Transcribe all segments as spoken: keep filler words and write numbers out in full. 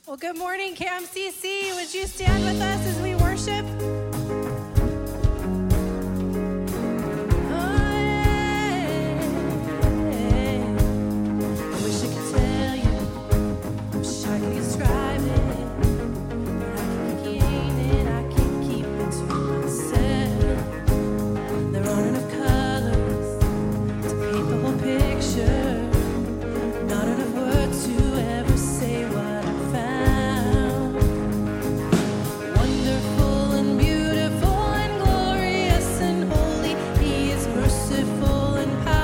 Well, good morning, K M C C. Would you stand with us as we worship?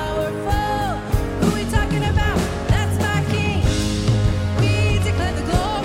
Glory.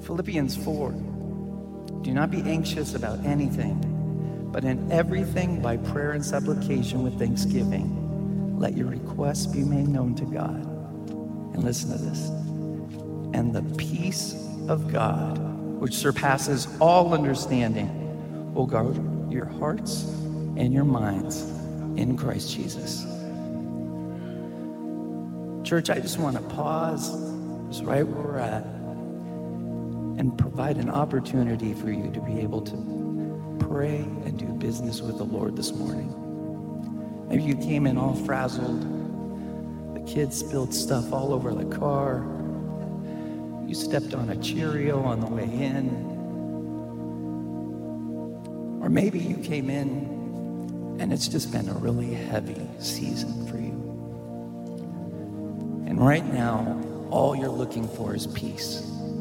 Philippians four, do not be anxious about anything, but in everything by prayer and supplication with thanksgiving, let your requests be made known to God. And listen to this. And the peace of God, which surpasses all understanding, will guard your hearts and your minds in Christ Jesus. Church, I just want to pause just right where we're at and provide an opportunity for you to be able to pray and do business with the Lord this morning. Maybe you came in all frazzled. The kids spilled stuff all over the car. You stepped on a Cheerio on the way in. Or maybe you came in and it's just been a really heavy season for you. And right now, all you're looking for is peace.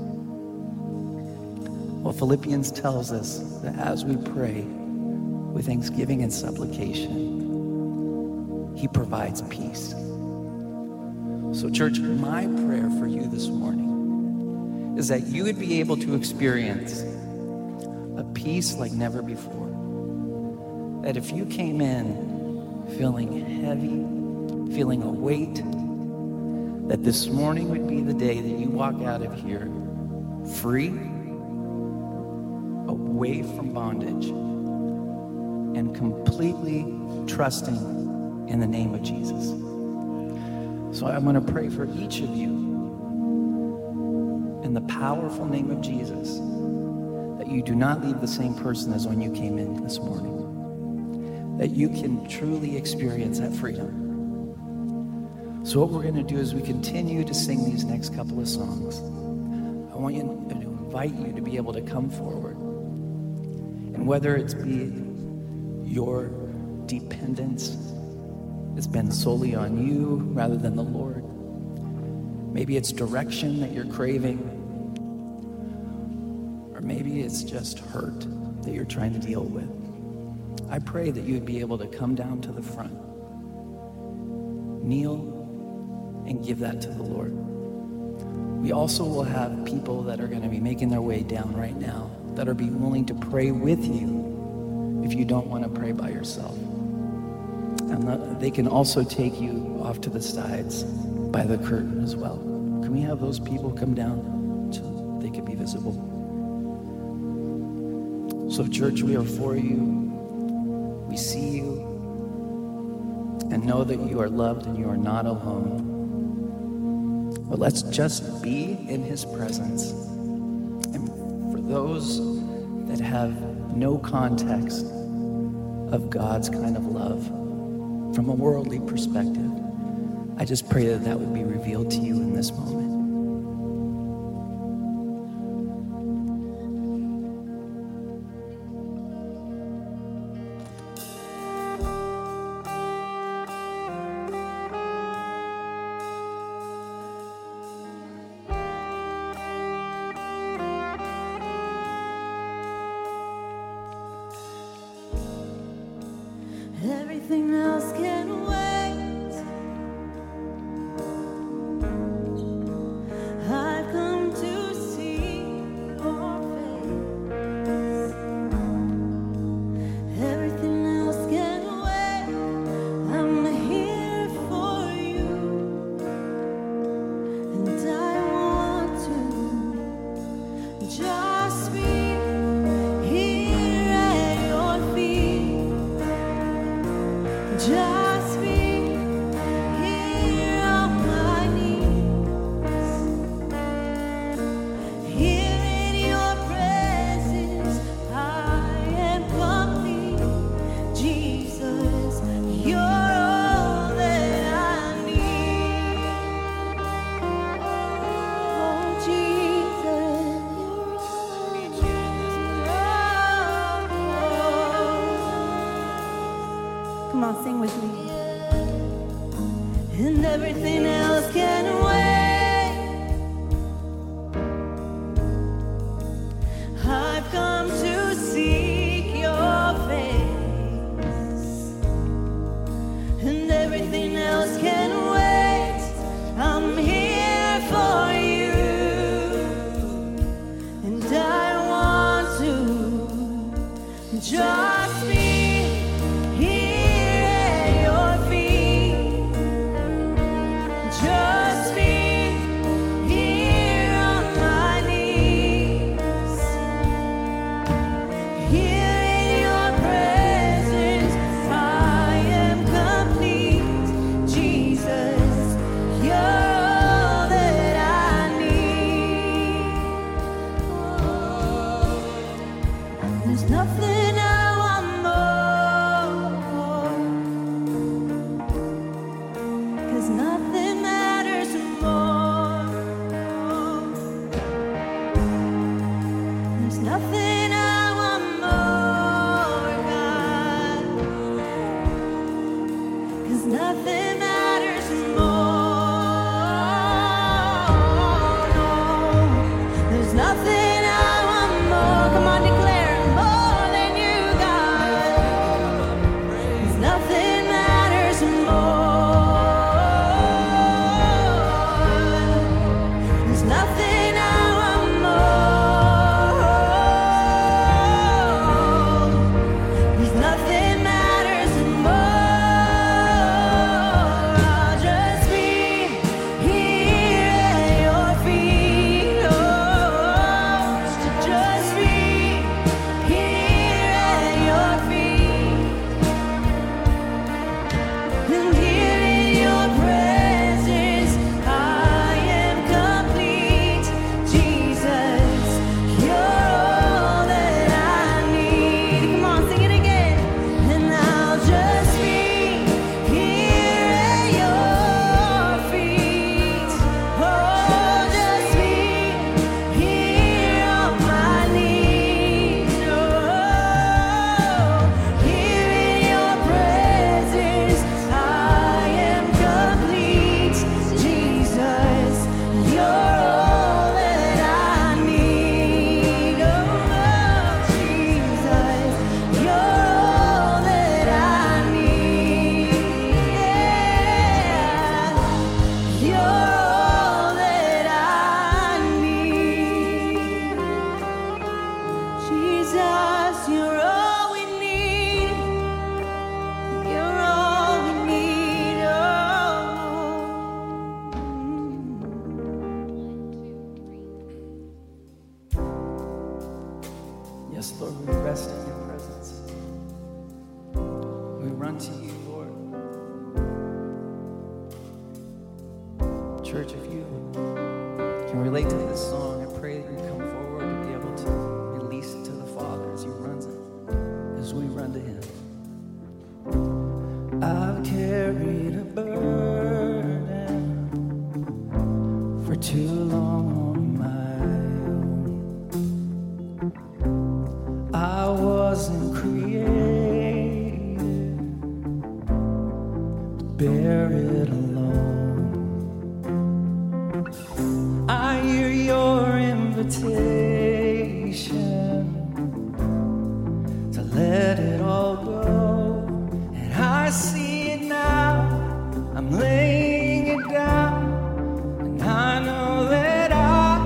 Well, Philippians tells us that as we pray with thanksgiving and supplication, he provides peace. So church, my prayer for you this morning is that you would be able to experience a peace like never before. That if you came in feeling heavy, feeling a weight, that this morning would be the day that you walk out of here free, away from bondage, and completely trusting in the name of Jesus. So I'm going to pray for each of you in the powerful name of Jesus, that you do not leave the same person as when you came in this morning, that you can truly experience that freedom. So what we're going to do is we continue to sing these next couple of songs. I want you to invite you to be able to come forward. And whether it's be your dependence has been solely on you rather than the Lord. Maybe it's direction that you're craving. Or maybe it's just hurt that you're trying to deal with. I pray that you would be able to come down to the front, kneel, and give that to the Lord. We also will have people that are going to be making their way down right now that are be willing to pray with you if you don't want to pray by yourself. And they can also take you off to the sides by the curtain as well. Can we have those people come down so they can be visible? So church, we are for you. We see you. And know that you are loved and you are not alone. But let's just be in his presence. And for those that have no context of God's kind of love from a worldly perspective, I just pray that that would be revealed to you in this moment. Everything else can wait. I've come to see your face. Everything else can wait. I'm here for you, and I want to just be here at your feet. Just be here on my knees, here in your presence. I am complete. Jesus, you're all that I need. Oh, Jesus, you're all. Come on, sing with me. And everything else can wait. I've come to seek your face. And everything else can wait. I'm here for you. Yes, Lord, we rest in your presence. We run to you, Lord. Church, if you can relate to this song, I pray that you come forward and be able to release it to the Father as he runs it, as we run to him. I've carried a burden for too long on my own. I wasn't created to bear it alone. I hear your invitation to let it all go. I see it now, I'm laying it down, and I know that I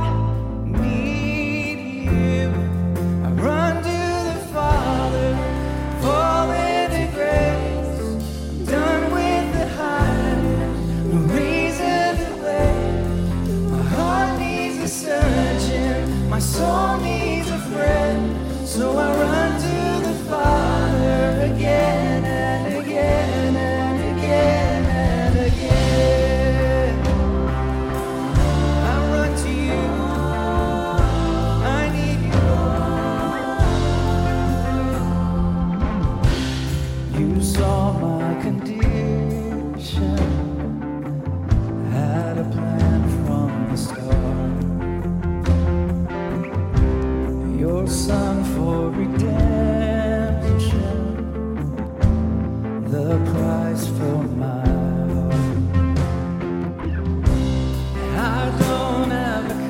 need you. I run to the Father, fall into grace. I'm done with the hiding, no reason to wait. My heart needs a surgeon, my soul needs a friend, so I run to the Father again and again and again and again. I run to you, I need you. You saw my condition, had a plan from the start. Your son for redemption, the price for my heart. I don't have a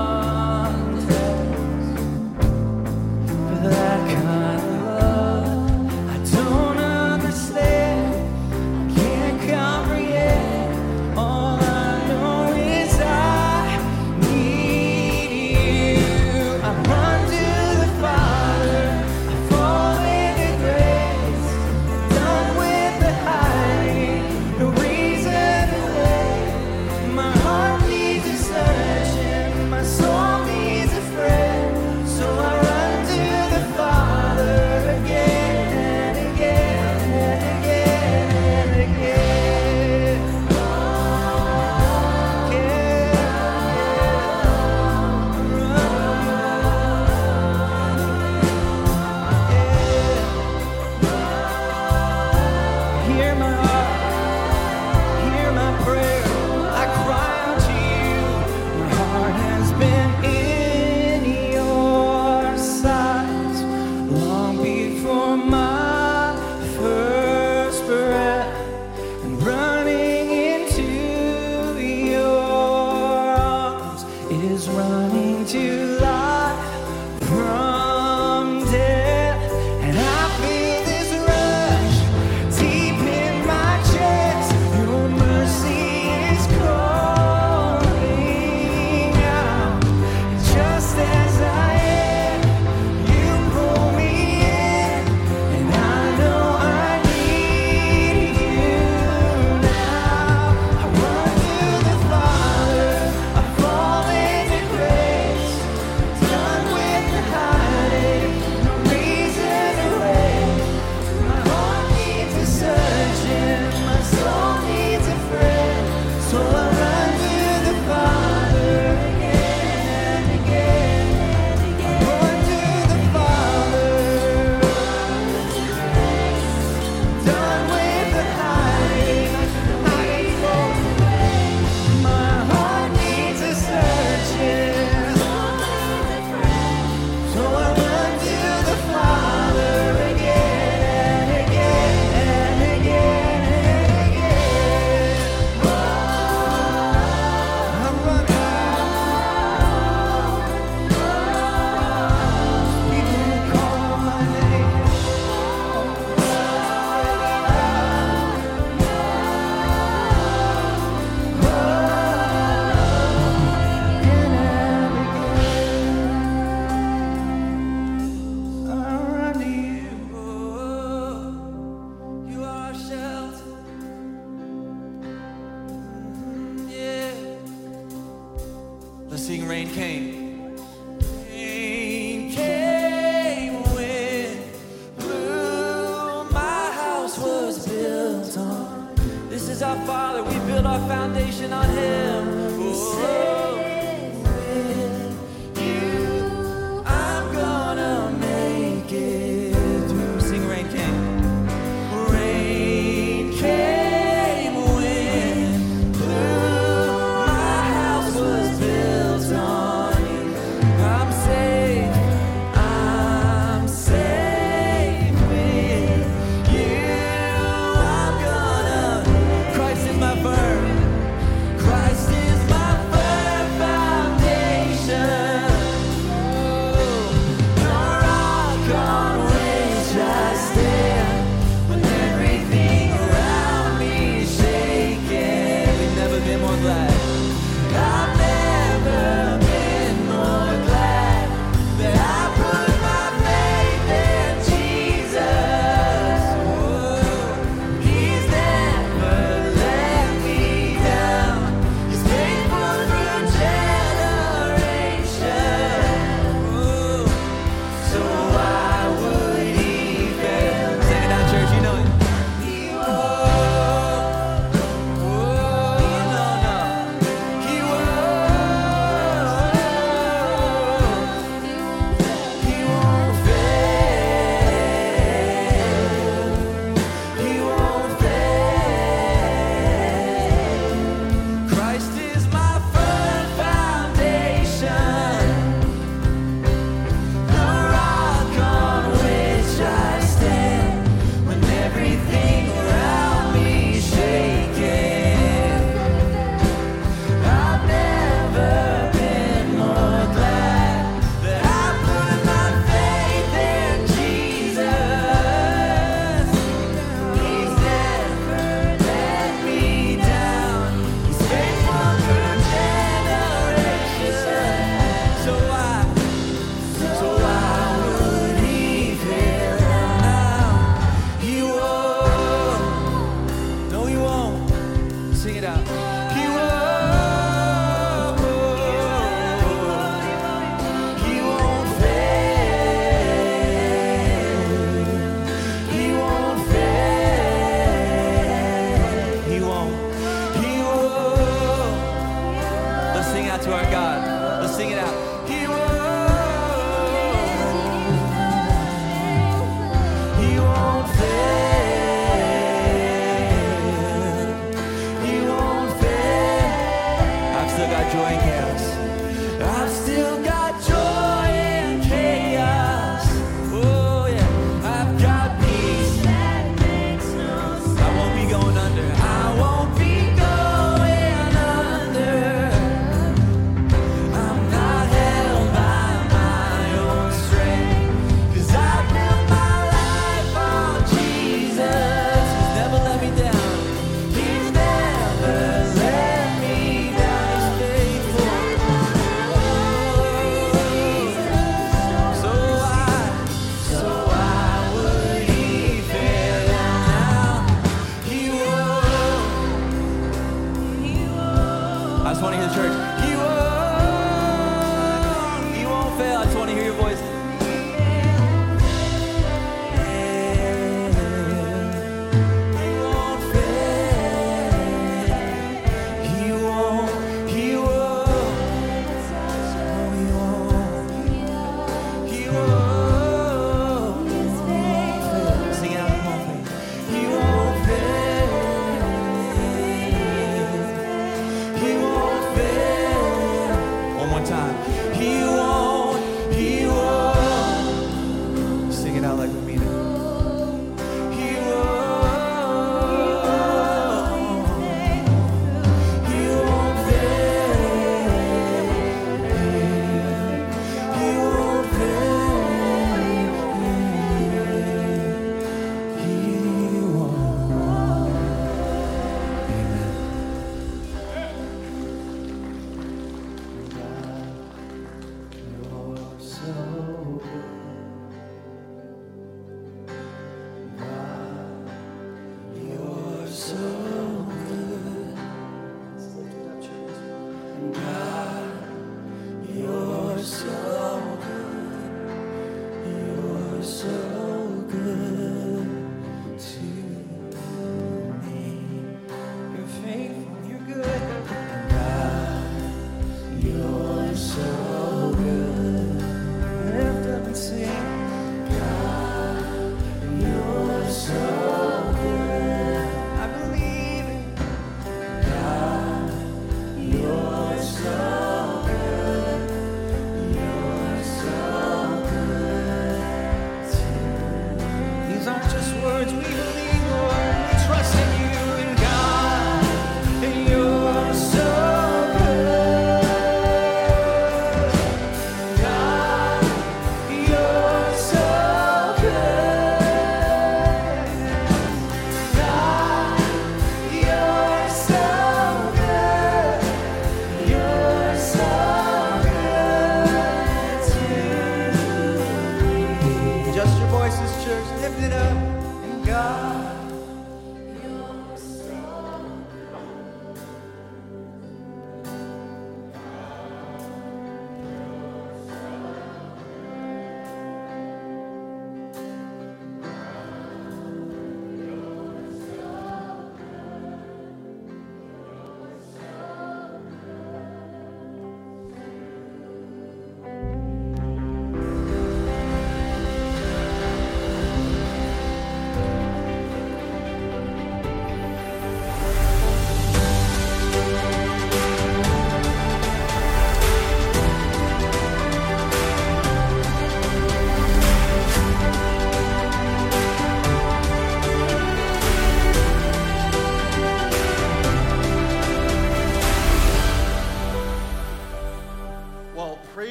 context for that kind of love. I don't understand, I can't comprehend. All I know is I need you. I run to the Father, I fall into grace. Done with the hiding, no reason to wait. My heart needs a surgeon, my soul needs a friend, so I run to the Father again and again and again and again. Hear my heart, hear my prayer. I cry out to you. My heart has been in your sight long before my first breath, and running into your arms is running to life from death. And I feel this rush deep in my chest. Your mercy is calling out. Just as I am, you pull me in, and I know I need you now. I run to the Father, I fall into grace. Done with the hiding, no reason to wait. My heart needs a surgeon, my soul needs a friend, so I run to the Father again and again and again. I run to the Father, done with the hiding, hiding from my heart needs a surgeon, so I run to the Father again and again and again and again. I run out. People call my name. Again and again. I run to you. You are shelter. Yeah. Let's sing Rain Came. Rain came foundation on Him. Oh, I'm gonna make it through. Sing Rain Came. Rain came, wind blew, my house was built on you. I'm safe, I'm safe with you. I'm gonna, Christ is my firm, Christ is my firm foundation. The rock on which I stand when everything around me is shaking. We've never been more glad. I've never been more glad that I put my faith in Jesus. Oh, He's never let me down. He's faithful through generations. Oh, so why would He fail? Sing it out, church. You know it. He won't. Oh, no, no. He won't. He won't fail. He won't fail. Christ is my firm foundation, the rock on which I stand when everything around me is shaking. I've never been more glad that I put my faith in Jesus. He's never let me down. He's faithful through generations. So why, so why would He fail now? He won't. No, He won't. Sing it out. He won't. He won't fail. He won't fail. He won't. He won't. Let's sing out to our God. Let's sing it out. He won't. He won't fail. He won't fail. I've still got joy in chaos. I've still got joy in chaos. Oh yeah. I've got peace that makes no sense. I won't be going under. I won't be going under. I'm not held by my own strength, 'cause I built my life on Jesus. He's never let me down. He's never let me down. He's faithful. So why, so why would He fail now? He won't. I just want to hear the church. He won't. He won't fail. I just want to hear your voice. He won't fail. He won't. He won't. No, He won't. He won't. Sing it out. He won't fail. He won't fail. He won't fail.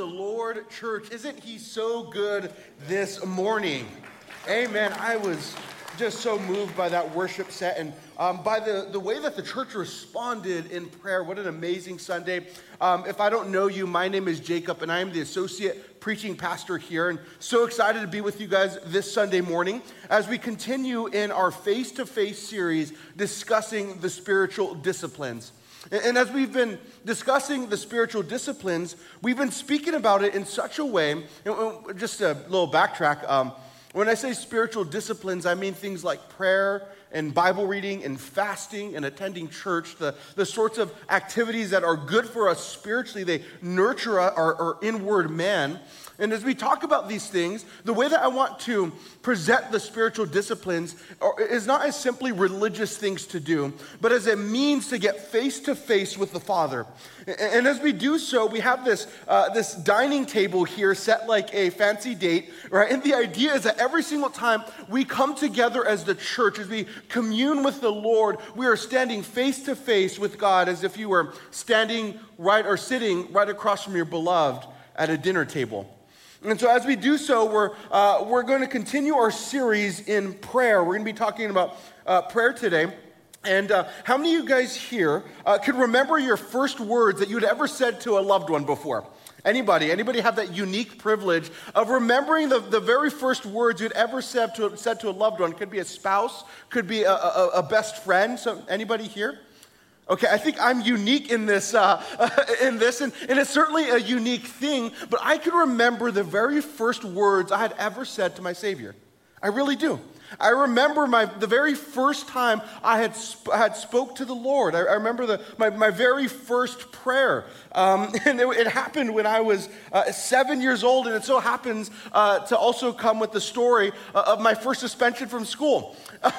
Lord, church. Isn't he so good this morning? Amen. I was just so moved by that worship set and um, by the, the way that the church responded in prayer. What an amazing Sunday. Um, if I don't know you, my name is Jacob, and I am the associate preaching pastor here, and so excited to be with you guys this Sunday morning as we continue in our face-to-face series discussing the spiritual disciplines. And as we've been discussing the spiritual disciplines, we've been speaking about it in such a way, just a little backtrack, um, when I say spiritual disciplines, I mean things like prayer and Bible reading and fasting and attending church, the, the sorts of activities that are good for us spiritually. They nurture our, our inward man. And as we talk about these things, the way that I want to present the spiritual disciplines is not as simply religious things to do, but as a means to get face to face with the Father. And as we do so, we have this uh, this dining table here set like a fancy date, right? And the idea is that every single time we come together as the church, as we commune with the Lord, we are standing face to face with God as if you were standing right or sitting right across from your beloved at a dinner table. And so as we do so, we're, uh, we're going to continue our series in prayer. We're going to be talking about uh, prayer today. And uh, how many of you guys here uh, could remember your first words that you'd ever said to a loved one before? Anybody? Anybody have that unique privilege of remembering the, the very first words you'd ever said to, said to a loved one? Could be a spouse, could be a, a, a best friend. So anybody here? Okay, I think I'm unique in this, uh, in this, and, and it's certainly a unique thing, but I can remember the very first words I had ever said to my Savior. I really do. I remember my the very first time I had sp- had spoke to the Lord. I, I remember the my, my very first prayer, um, and it, it happened when I was uh, seven years old, and it so happens uh, to also come with the story uh, of my first suspension from school.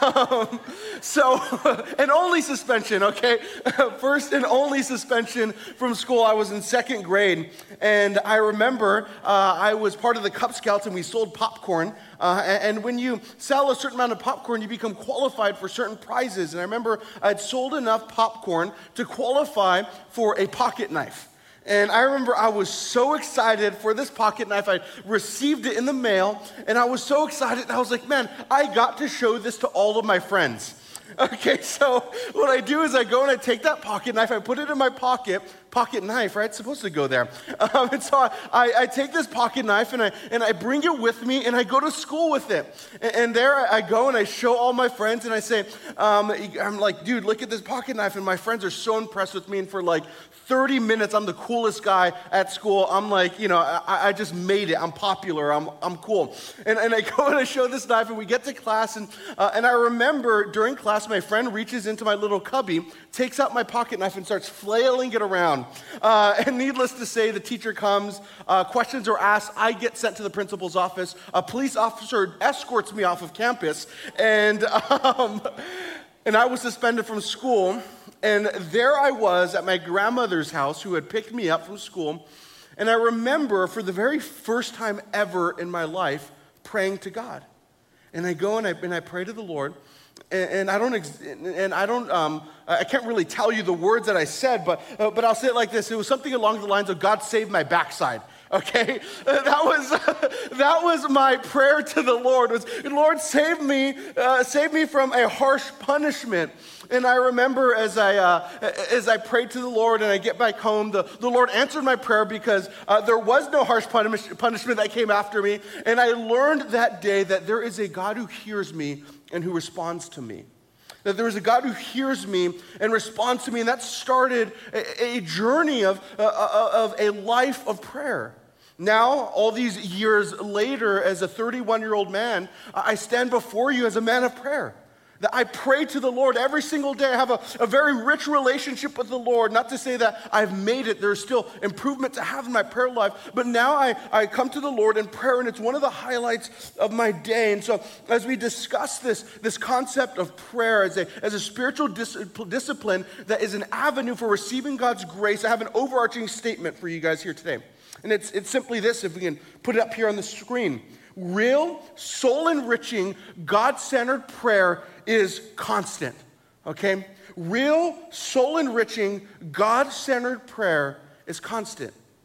Um, so, and only suspension, okay? First and only suspension from school. I was in second grade, and I remember uh, I was part of the Cub Scouts, and we sold popcorn. Uh, and, and when you sell a certain amount of popcorn, you become qualified for certain prizes. And I remember I'd sold enough popcorn to qualify for a pocket knife. And I remember I was so excited for this pocket knife. I received it in the mail, and I was so excited. And I was like, man, I got to show this to all of my friends. Okay, so what I do is I go and I take that pocket knife, I put it in my pocket, pocket knife, right? It's supposed to go there. Um, and so I, I, I take this pocket knife and I and I bring it with me and I go to school with it. And, and there I go and I show all my friends and I say, um, I'm like, dude, look at this pocket knife. And my friends are so impressed with me. And for like thirty minutes, I'm the coolest guy at school. I'm like, you know, I, I just made it. I'm popular. I'm I'm cool. And, and I go and I show this knife and we get to class. And, uh, and I remember during class, my friend reaches into my little cubby, takes out my pocket knife and starts flailing it around. Uh, and needless to say, the teacher comes, uh, questions are asked, I get sent to the principal's office, a police officer escorts me off of campus, and, um, and I was suspended from school. And there I was at my grandmother's house who had picked me up from school. And I remember for the very first time ever in my life praying to God. And I go and I, and I pray to the Lord. And, and I don't, ex- and I don't, um, I can't really tell you the words that I said, but uh, but I'll say it like this: it was something along the lines of "God save my backside." Okay, that was that was my prayer to the Lord. Was Lord save me, uh, save me from a harsh punishment. And I remember as I uh, as I prayed to the Lord and I get back home, the, the Lord answered my prayer because uh, there was no harsh punish- punishment that came after me. And I learned that day that there is a God who hears me and who responds to me. That there is a God who hears me and responds to me, and that started a, a journey of, uh, of a life of prayer. Now, all these years later, as a thirty-one-year-old man, I stand before you as a man of prayer. That I pray to the Lord every single day. I have a, a very rich relationship with the Lord. Not to say that I've made it. There's still improvement to have in my prayer life. But now I, I come to the Lord in prayer, and it's one of the highlights of my day. And so as we discuss this, this concept of prayer as a, as a spiritual dis- discipline that is an avenue for receiving God's grace, I have an overarching statement for you guys here today. And it's, it's simply this, if we can put it up here on the screen. Real, soul-enriching, God-centered prayer is constant, okay? Real, soul-enriching, God-centered prayer is constant.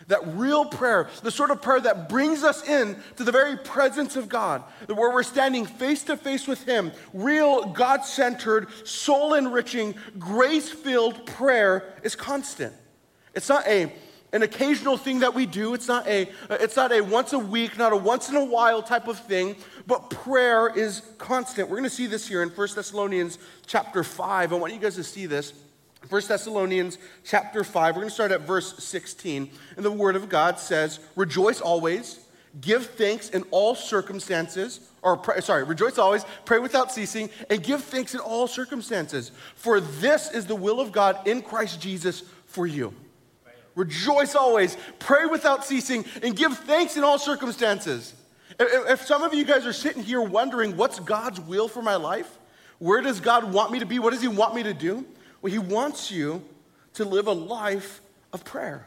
That real prayer, the sort of prayer that brings us in to the very presence of God, where we're standing face to face with Him, real God-centered, soul-enriching, grace-filled prayer is constant. It's not a an occasional thing that we do. It's not a it's not a once a week, not a once in a while type of thing, but prayer is constant. We're going to see this here in First Thessalonians chapter five. I want you guys to see this. First Thessalonians chapter five, we're going to start at verse sixteen. And the Word of God says, rejoice always, give thanks in all circumstances, or pray, sorry, rejoice always, pray without ceasing, and give thanks in all circumstances. For this is the will of God in Christ Jesus for you. Rejoice always, pray without ceasing, and give thanks in all circumstances. If, if some of you guys are sitting here wondering, what's God's will for my life? Where does God want me to be? What does He want me to do? Well, He wants you to live a life of prayer,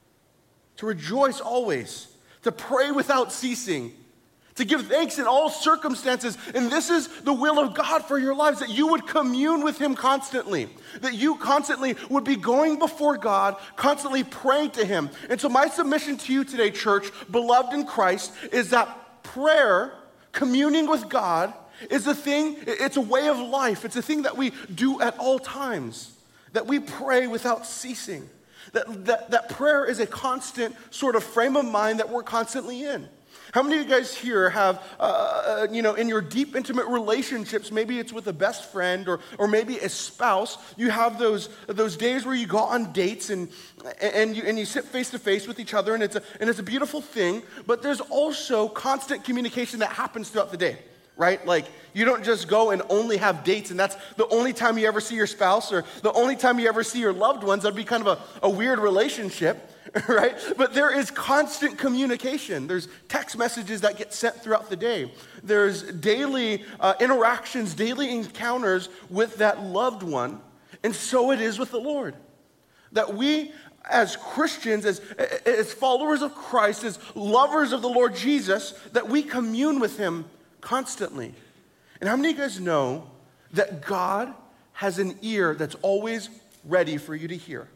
to rejoice always, to pray without ceasing, to give thanks in all circumstances. And this is the will of God for your lives, that you would commune with Him constantly, that you constantly would be going before God, constantly praying to Him. And so my submission to you today, church, beloved in Christ, is that prayer, communing with God, is a thing, it's a way of life. It's a thing that we do at all times, that we pray without ceasing. That, that, that prayer is a constant sort of frame of mind that we're constantly in. How many of you guys here have, uh, you know, in your deep, intimate relationships, maybe it's with a best friend or, or maybe a spouse, you have those, those days where you go on dates and, and, you, and you sit face to face with each other, and it's, a, and it's a beautiful thing, but there's also constant communication that happens throughout the day. Right? Like, you don't just go and only have dates, and that's the only time you ever see your spouse or the only time you ever see your loved ones. That'd be kind of a, a weird relationship, right? But there is constant communication. There's text messages that get sent throughout the day. There's daily uh, interactions, daily encounters with that loved one. And so it is with the Lord. That we, as Christians, as, as followers of Christ, as lovers of the Lord Jesus, that we commune with Him constantly. And how many of you guys know that God has an ear that's always ready for you to hear?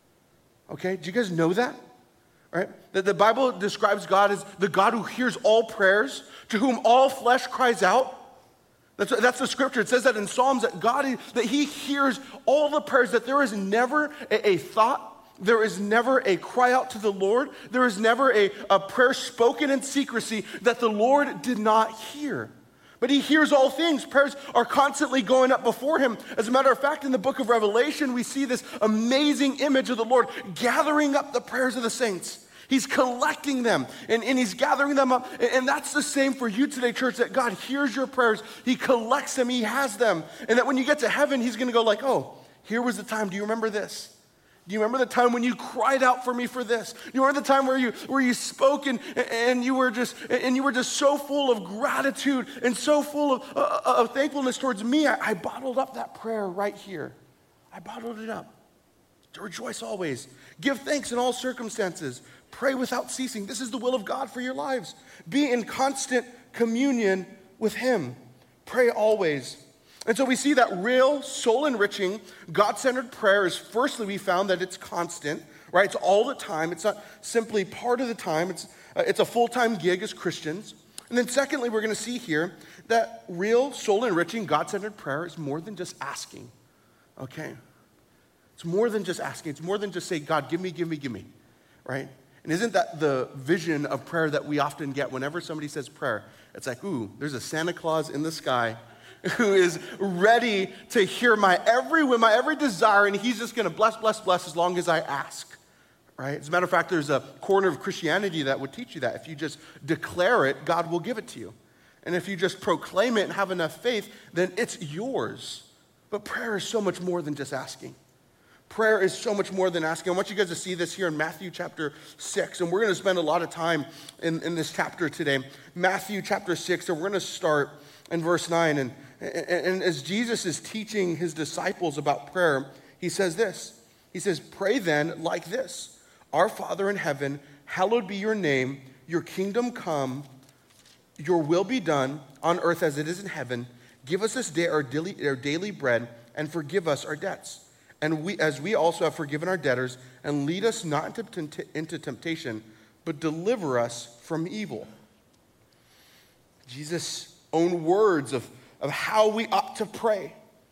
Okay, do you guys know that? All right, that the Bible describes God as the God who hears all prayers, to whom all flesh cries out. That's, that's the scripture. It says that in Psalms, that God, that He hears all the prayers, that there is never a, a thought, there is never a cry out to the Lord. There is never a, a prayer spoken in secrecy that the Lord did not hear. But He hears all things. Prayers are constantly going up before Him. As a matter of fact, in the book of Revelation, we see this amazing image of the Lord gathering up the prayers of the saints. He's collecting them, and, and He's gathering them up. And, and that's the same for you today, church, that God hears your prayers. He collects them. He has them. And that when you get to heaven, He's going to go like, oh, here was the time. Do you remember this? Do you remember the time when you cried out for me for this? Do you remember the time where you where you spoke and, and you were just and you were just so full of gratitude and so full of, uh, of thankfulness towards me? I, I bottled up that prayer right here. I bottled it up. To rejoice always. Give thanks in all circumstances. Pray without ceasing. This is the will of God for your lives. Be in constant communion with Him. Pray always. And so we see that real, soul-enriching, God-centered prayer is, firstly, we found that it's constant, right? It's all the time. It's not simply part of the time. It's, uh, it's a full-time gig as Christians. And then secondly, we're going to see here that real, soul-enriching, God-centered prayer is more than just asking, okay? It's more than just asking. It's more than just say, God, give me, give me, give me, right? And isn't that the vision of prayer that we often get whenever somebody says prayer? It's like, ooh, there's a Santa Claus in the sky who is ready to hear my every whim, my every desire, and He's just going to bless, bless, bless as long as I ask, right? As a matter of fact, there's a corner of Christianity that would teach you that. If you just declare it, God will give it to you. And if you just proclaim it and have enough faith, then it's yours. But prayer is so much more than just asking. Prayer is so much more than asking. I want you guys to see this here in Matthew chapter six, and we're going to spend a lot of time in, in this chapter today. Matthew chapter six, and we're going to start in verse nine, and And as Jesus is teaching His disciples about prayer, He says this. He says, pray then like this. Our Father in heaven, hallowed be your name. Your kingdom come. Your will be done on earth as it is in heaven. Give us this day our daily, our daily bread, and forgive us our debts, and we, as we also have forgiven our debtors, and lead us not into, tempt- into temptation, but deliver us from evil. Jesus' own words of, of how we ought to pray.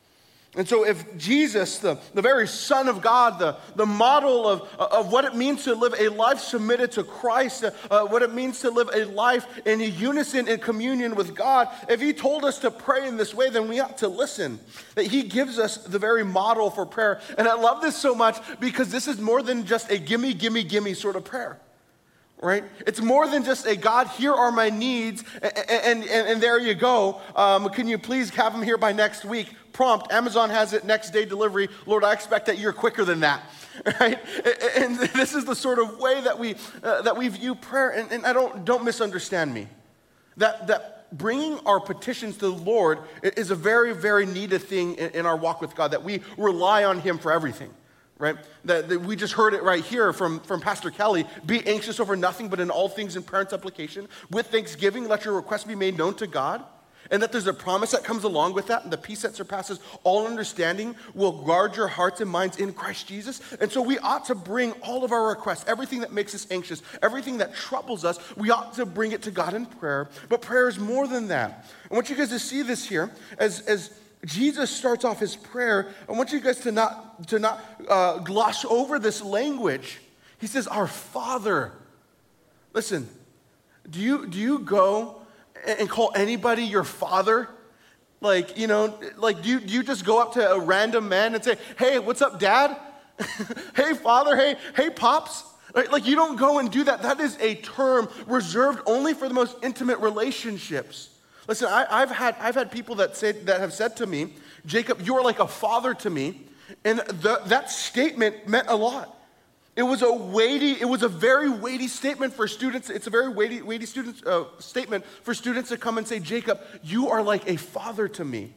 And so if Jesus, the, the very Son of God, the, the model of, of what it means to live a life submitted to Christ, uh, what it means to live a life in unison and communion with God, if he told us to pray in this way, then we ought to listen. That he gives us the very model for prayer. And I love this so much because this is more than just a gimme, gimme, gimme sort of prayer. Right? It's more than just a God, here are my needs, and, and, and, and there you go. Um, can you please have them here by next week? Prompt, Amazon has it next day delivery. Lord, I expect that you're quicker than that. Right? And this is the sort of way that we uh, that we view prayer. And, and I don't don't misunderstand me. That that bringing our petitions to the Lord is a very, very needed thing in, in our walk with God, that we rely on him for everything. Right? That, that we just heard it right here from, from Pastor Kelly. Be anxious over nothing, but in all things in prayer and supplication. With thanksgiving, let your requests be made known to God. And that there's a promise that comes along with that. And the peace that surpasses all understanding will guard your hearts and minds in Christ Jesus. And so we ought to bring all of our requests, everything that makes us anxious, everything that troubles us, we ought to bring it to God in prayer. But prayer is more than that. I want you guys to see this here as, as Jesus starts off his prayer. I want you guys to not, to not uh, gloss over this language. He says, our Father. Listen, do you, do you go and call anybody your father? Like, you know, like do you, do you just go up to a random man and say, hey, what's up, Dad? Hey, Father, hey, hey, Pops? Like, you don't go and do that. That is a term reserved only for the most intimate relationships. Listen, I, I've had I've had people that say that have said to me, Jacob, you're like a father to me, and the, that statement meant a lot. It was a weighty, it was a very weighty statement for students. It's a very weighty, weighty student uh, statement for students to come and say, Jacob, you are like a father to me.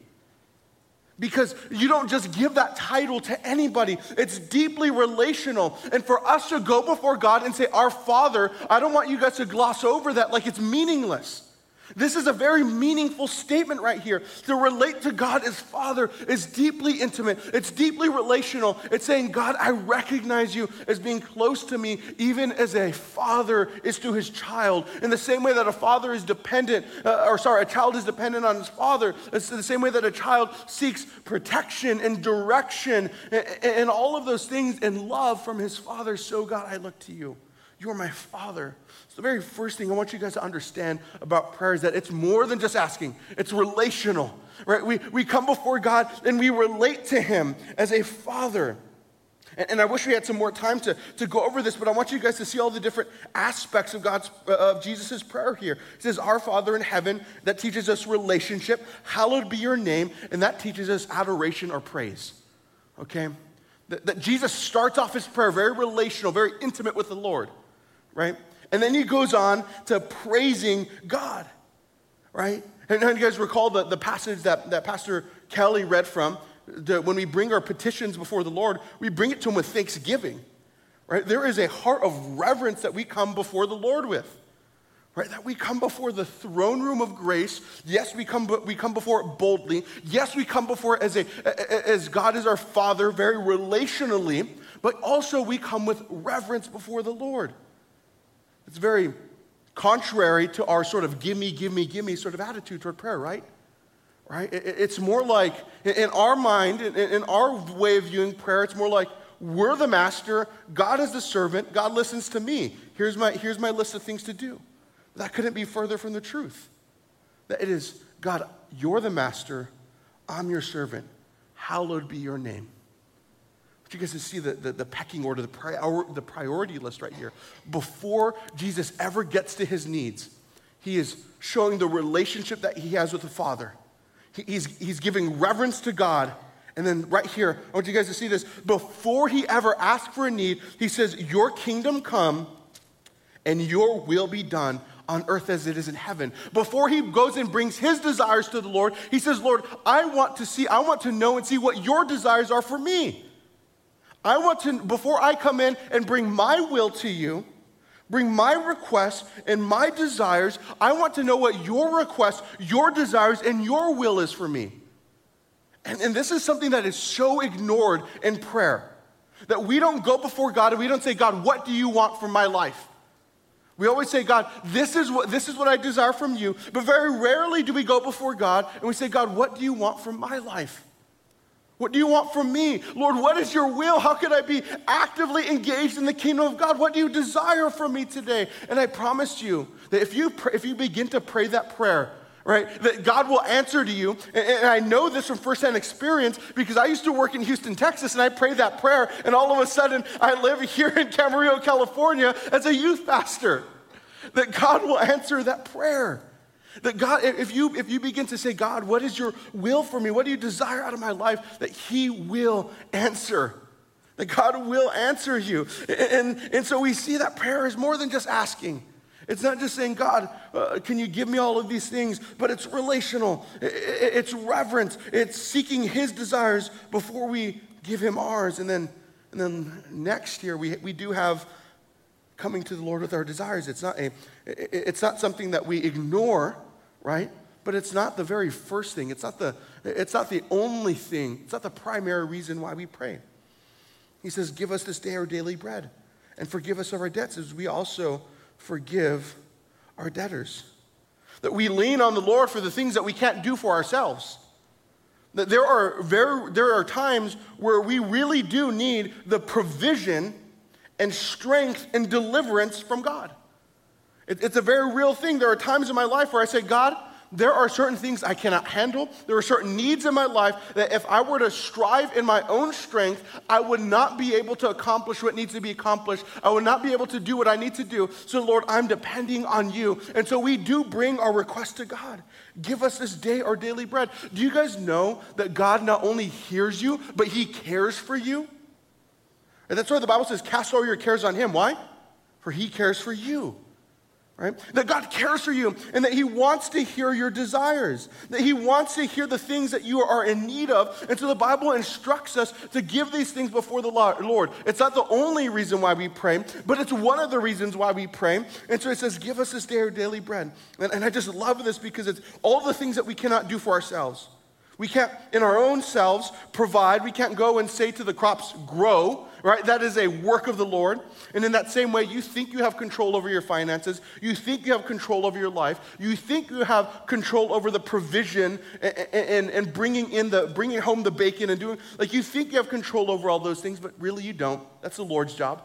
Because you don't just give that title to anybody. It's deeply relational. And for us to go before God and say, our Father, I don't want you guys to gloss over that like it's meaningless. This is a very meaningful statement right here. To relate to God as Father is deeply intimate. It's deeply relational. It's saying, God, I recognize you as being close to me, even as a father is to his child. In the same way that a father is dependent, uh, or sorry, a child is dependent on his father. It's the same way that a child seeks protection and direction and, and all of those things and love from his father. So God, I look to you. You are my Father. So the very first thing I want you guys to understand about prayer is that it's more than just asking. It's relational, right? We, we come before God and we relate to him as a father. And, and I wish we had some more time to, to go over this, but I want you guys to see all the different aspects of God's uh, of Jesus' prayer here. It says, our Father in heaven, that teaches us relationship. Hallowed be your name, and that teaches us adoration or praise, okay? That, that Jesus starts off his prayer very relational, very intimate with the Lord. Right? And then he goes on to praising God, right? And you guys recall the, the passage that, that Pastor Kelly read from, the, when we bring our petitions before the Lord, we bring it to him with thanksgiving, right? There is a heart of reverence that we come before the Lord with, right? That we come before the throne room of grace. Yes, we come, we come before it boldly. Yes, we come before it as, a, as God is our Father, very relationally, but also we come with reverence before the Lord. It's very contrary to our sort of gimme, gimme, gimme sort of attitude toward prayer, right? Right? It's more like, in our mind, in our way of viewing prayer, it's more like, we're the master, God is the servant, God listens to me. Here's my, here's my list of things to do. That couldn't be further from the truth. That it is, God, you're the master, I'm your servant, hallowed be your name. But you guys can see the, the, the pecking order, the, prior, the priority list right here. Before Jesus ever gets to his needs, he is showing the relationship that he has with the Father. He, he's, he's giving reverence to God. And then right here, I want you guys to see this. Before he ever asks for a need, he says, your kingdom come and your will be done on earth as it is in heaven. Before he goes and brings his desires to the Lord, he says, Lord, I want to see, I want to know and see what your desires are for me. I want to, before I come in and bring my will to you, bring my requests and my desires, I want to know what your requests, your desires, and your will is for me. And, and this is something that is so ignored in prayer, that we don't go before God and we don't say, God, what do you want from my life? We always say, God, this is what this is what I desire from you. But very rarely do we go before God and we say, God, what do you want from my life? What do you want from me? Lord, what is your will? How can I be actively engaged in the kingdom of God? What do you desire from me today? And I promise you that if you pray, if you begin to pray that prayer, right, that God will answer to you. And, and I know this from firsthand experience because I used to work in Houston, Texas, and I prayed that prayer, and all of a sudden I live here in Camarillo, California as a youth pastor. That God will answer that prayer. That God, if you if you begin to say, God, what is your will for me? What do you desire out of my life? That he will answer. That God will answer you. And, and so we see that prayer is more than just asking. It's not just saying, God, uh, can you give me all of these things? But it's relational. It's reverence. It's seeking his desires before we give him ours. And then, and then next year, we, we do have coming to the Lord with our desires. It's not a, it's not something that we ignore, right? But it's not the very first thing. It's not the, it's not the only thing. It's not the primary reason why we pray. He says, give us this day our daily bread and forgive us of our debts as we also forgive our debtors. That we lean on the Lord for the things that we can't do for ourselves. That there are very, there are times where we really do need the provision and strength and deliverance from God. It, it's a very real thing. There are times in my life where I say, God, there are certain things I cannot handle. There are certain needs in my life that if I were to strive in my own strength, I would not be able to accomplish what needs to be accomplished. I would not be able to do what I need to do. So Lord, I'm depending on you. And so we do bring our request to God. Give us this day our daily bread. Do you guys know that God not only hears you, but he cares for you? And that's why the Bible says, cast all your cares on him. Why? For he cares for you. Right? That God cares for you and that he wants to hear your desires, that he wants to hear the things that you are in need of. And so the Bible instructs us to give these things before the Lord. It's not the only reason why we pray, but it's one of the reasons why we pray. And so it says, give us this day our daily bread. And, and I just love this because it's all the things that we cannot do for ourselves. We can't, in our own selves, provide. We can't go and say to the crops, grow, right? That is a work of the Lord. And in that same way, you think you have control over your finances. You think you have control over your life. You think you have control over the provision and, and, and bringing in the, bringing home the bacon and doing, like you think you have control over all those things, but really you don't. That's the Lord's job.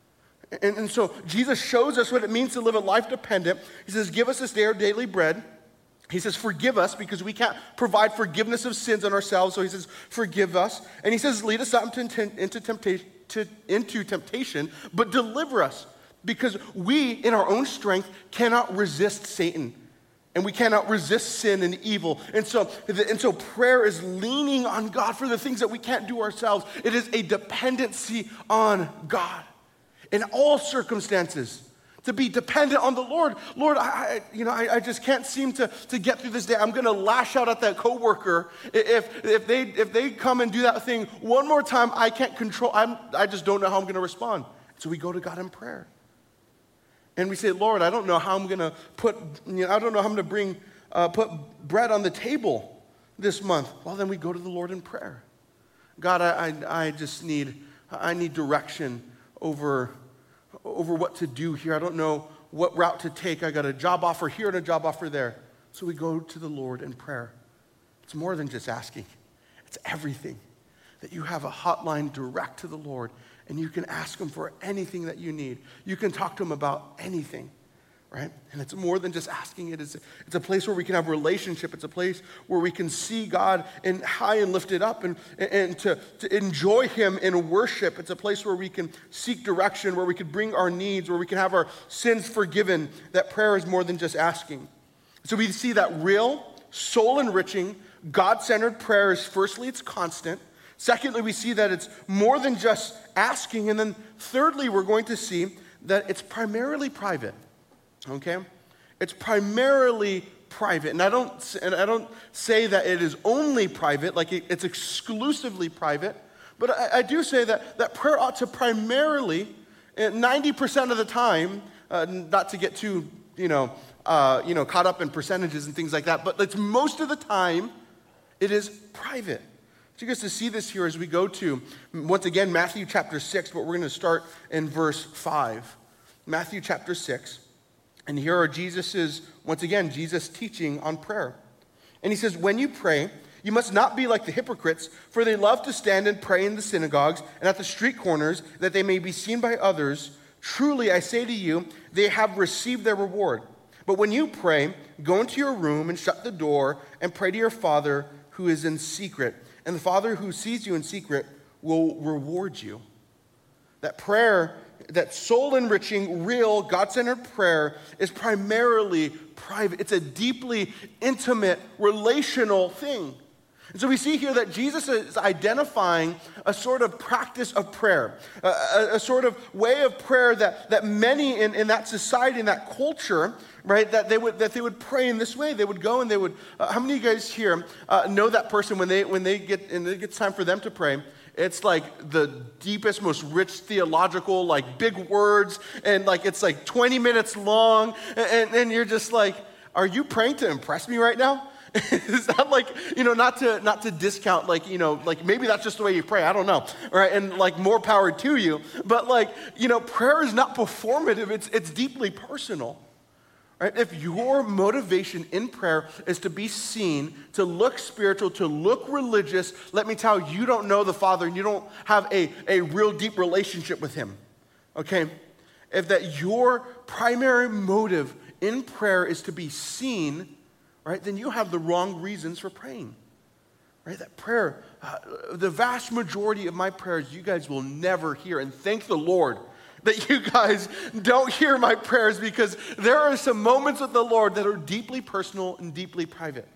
And, and so Jesus shows us what it means to live a life dependent. He says, give us this day our daily bread. He says, forgive us because we can't provide forgiveness of sins on ourselves. So he says, forgive us. And he says, lead us not into, into, temptation, to, into temptation, but deliver us because we, in our own strength, cannot resist Satan. And we cannot resist sin and evil. And so, and so prayer is leaning on God for the things that we can't do ourselves. It is a dependency on God in all circumstances. To be dependent on the Lord. Lord, I, I you know, I, I just can't seem to, to get through this day. I'm going to lash out at that coworker. If if they if they come and do that thing one more time, I can't control. I'm I just don't know how I'm going to respond. So we go to God in prayer, and we say, Lord, I don't know how I'm going to put. You know, I don't know how I'm going to bring uh, put bread on the table this month. Well, then we go to the Lord in prayer. God, I I, I just need I need direction over. over what to do here. I don't know what route to take. I got a job offer here and a job offer there. So we go to the Lord in prayer. It's more than just asking. It's everything. That you have a hotline direct to the Lord and you can ask him for anything that you need. You can talk to him about anything, right? And it's more than just asking it. It's, it's a place where we can have a relationship. It's a place where we can see God and high and lifted up and, and to, to enjoy him in worship. It's a place where we can seek direction, where we can bring our needs, where we can have our sins forgiven. That prayer is more than just asking. So we see that real, soul-enriching, God-centered prayer is firstly, it's constant. Secondly, we see that it's more than just asking. And then thirdly, we're going to see that it's primarily private. Okay? It's primarily private. And I don't and I don't say that it is only private, like it, it's exclusively private, but I, I do say that, that prayer ought to primarily, ninety percent of the time, uh, not to get too, you know, uh, you know, caught up in percentages and things like that, but it's most of the time, it is private. you guys to see this here as we go to, once again, Matthew chapter six, but we're going to start in verse five. Matthew chapter six. And here are Jesus's, once again, Jesus teaching on prayer. And he says, when you pray, you must not be like the hypocrites, for they love to stand and pray in the synagogues and at the street corners, that they may be seen by others. Truly, I say to you, they have received their reward. But when you pray, go into your room and shut the door and pray to your Father who is in secret. And the Father who sees you in secret will reward you. That prayer, that soul-enriching, real, God-centered prayer is primarily private. It's a deeply intimate, relational thing. And so we see here that Jesus is identifying a sort of practice of prayer, a, a, a sort of way of prayer that, that many in, in that society, in that culture, right, that they would that they would pray in this way. They would go and they would, uh, how many of you guys here uh, know that person when they when they get, and it gets time for them to pray, it's like the deepest, most rich theological, like big words, and like it's like twenty minutes long, and, and you're just like, are you praying to impress me right now? Is that like, you know, not to not to discount, like, you know, like maybe that's just the way you pray, I don't know, right? And like more power to you. But like, you know, prayer is not performative, it's it's deeply personal. Right? If your motivation in prayer is to be seen, to look spiritual, to look religious, let me tell you, you don't know the Father and you don't have a, a real deep relationship with him. Okay? If that your primary motive in prayer is to be seen, right, then you have the wrong reasons for praying. Right? That prayer, uh, the vast majority of my prayers you guys will never hear, and thank the Lord that you guys don't hear my prayers, because there are some moments with the Lord that are deeply personal and deeply private,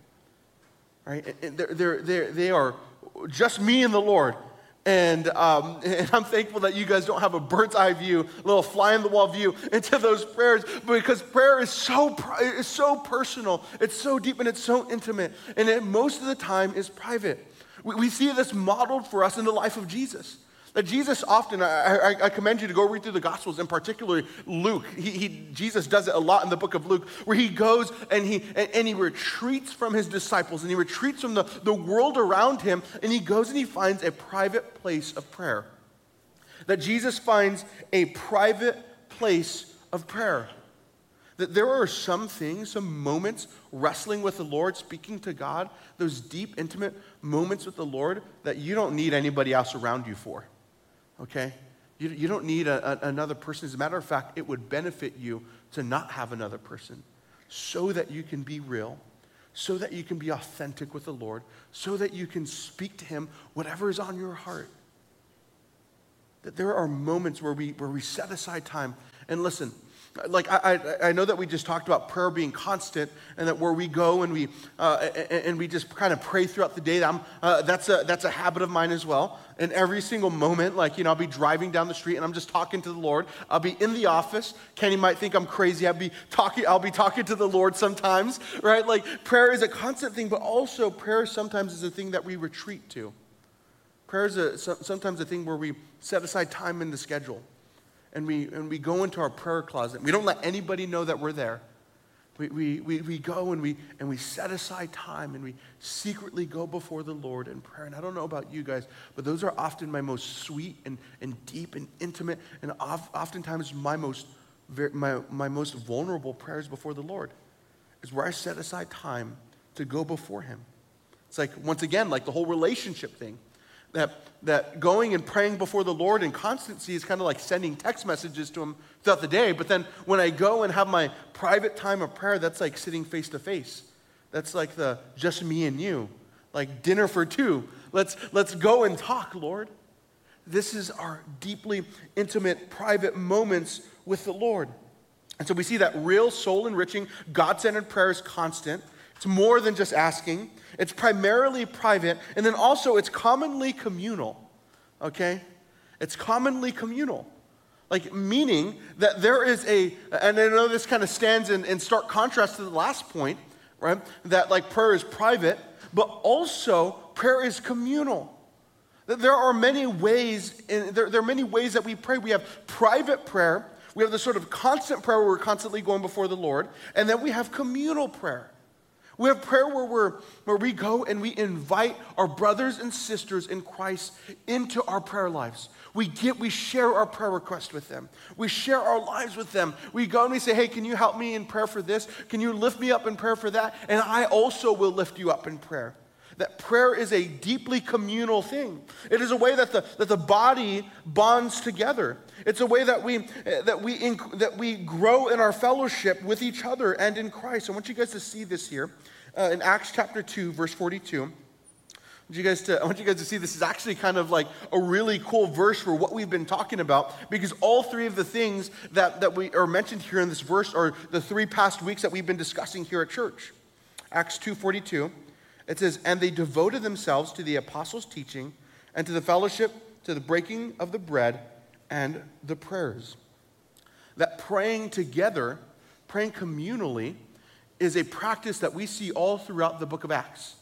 right? And they're, they're, they're, they are just me and the Lord. And, um, and I'm thankful that you guys don't have a bird's eye view, a little fly on the wall view into those prayers, because prayer is so, is so personal, it's so deep, and it's so intimate, and it most of the time is private. We, we see this modeled for us in the life of Jesus. That Jesus often, I, I, I commend you to go read through the Gospels, and particularly Luke. He, he, Jesus does it a lot in the book of Luke, where he goes and he and, and he retreats from his disciples, and he retreats from the, the world around him, and he goes and he finds a private place of prayer. That Jesus finds a private place of prayer. That there are some things, some moments wrestling with the Lord, speaking to God, those deep, intimate moments with the Lord that you don't need anybody else around you for. Okay? You, you don't need a, a, another person. As a matter of fact, it would benefit you to not have another person, so that you can be real, so that you can be authentic with the Lord, so that you can speak to him whatever is on your heart. That there are moments where we where we set aside time. And listen, like I, I I know that we just talked about prayer being constant, and that where we go and we uh, and, and we just kind of pray throughout the day. I'm, uh, that's a that's a habit of mine as well. And every single moment, like, you know, I'll be driving down the street and I'm just talking to the Lord. I'll be in the office. Kenny might think I'm crazy. I'll be talking. I'll be talking to the Lord sometimes, right? Like, prayer is a constant thing, but also prayer sometimes is a thing that we retreat to. Prayer is a, sometimes a thing where we set aside time in the schedule. And we and we go into our prayer closet. We don't let anybody know that we're there. We, we, we, we go and we and we set aside time, and we secretly go before the Lord in prayer. And I don't know about you guys, but those are often my most sweet and, and deep and intimate, and of, oftentimes my most my, my most vulnerable prayers before the Lord is where I set aside time to go before him. It's like, once again, like the whole relationship thing. That, that going and praying before the Lord in constancy is kind of like sending text messages to him throughout the day. But then when I go and have my private time of prayer, that's like sitting face to face. That's like the just me and you, like dinner for two. Let's, let's go and talk, Lord. This is our deeply intimate, private moments with the Lord. And so we see that real soul-enriching, God-centered prayer is constant. It's more than just asking. It's primarily private, and then also it's commonly communal, okay? It's commonly communal. Like, meaning that there is a, and I know this kind of stands in, in stark contrast to the last point, right? That like prayer is private, but also prayer is communal. That there are many ways, in, there, there are many ways that we pray. We have private prayer, we have the sort of constant prayer where we're constantly going before the Lord, and then we have communal prayer, We have prayer where, we're, where we go and we invite our brothers and sisters in Christ into our prayer lives. We get, we share our prayer request with them. We share our lives with them. We go and we say, hey, can you help me in prayer for this? Can you lift me up in prayer for that? And I also will lift you up in prayer. That prayer is a deeply communal thing. It is a way that the, that the body bonds together. It's a way that we, that, we inc- that we grow in our fellowship with each other and in Christ. I want you guys to see this here uh, in Acts chapter two, verse forty-two. I want, you guys to, I want you guys to see this is actually kind of like a really cool verse for what we've been talking about, because all three of the things that, that we are mentioned here in this verse are the three past weeks that we've been discussing here at church. Acts two forty-two. It says, and they devoted themselves to the apostles' teaching and to the fellowship, to the breaking of the bread and the prayers. That praying together, praying communally, is a practice that we see all throughout the book of Acts.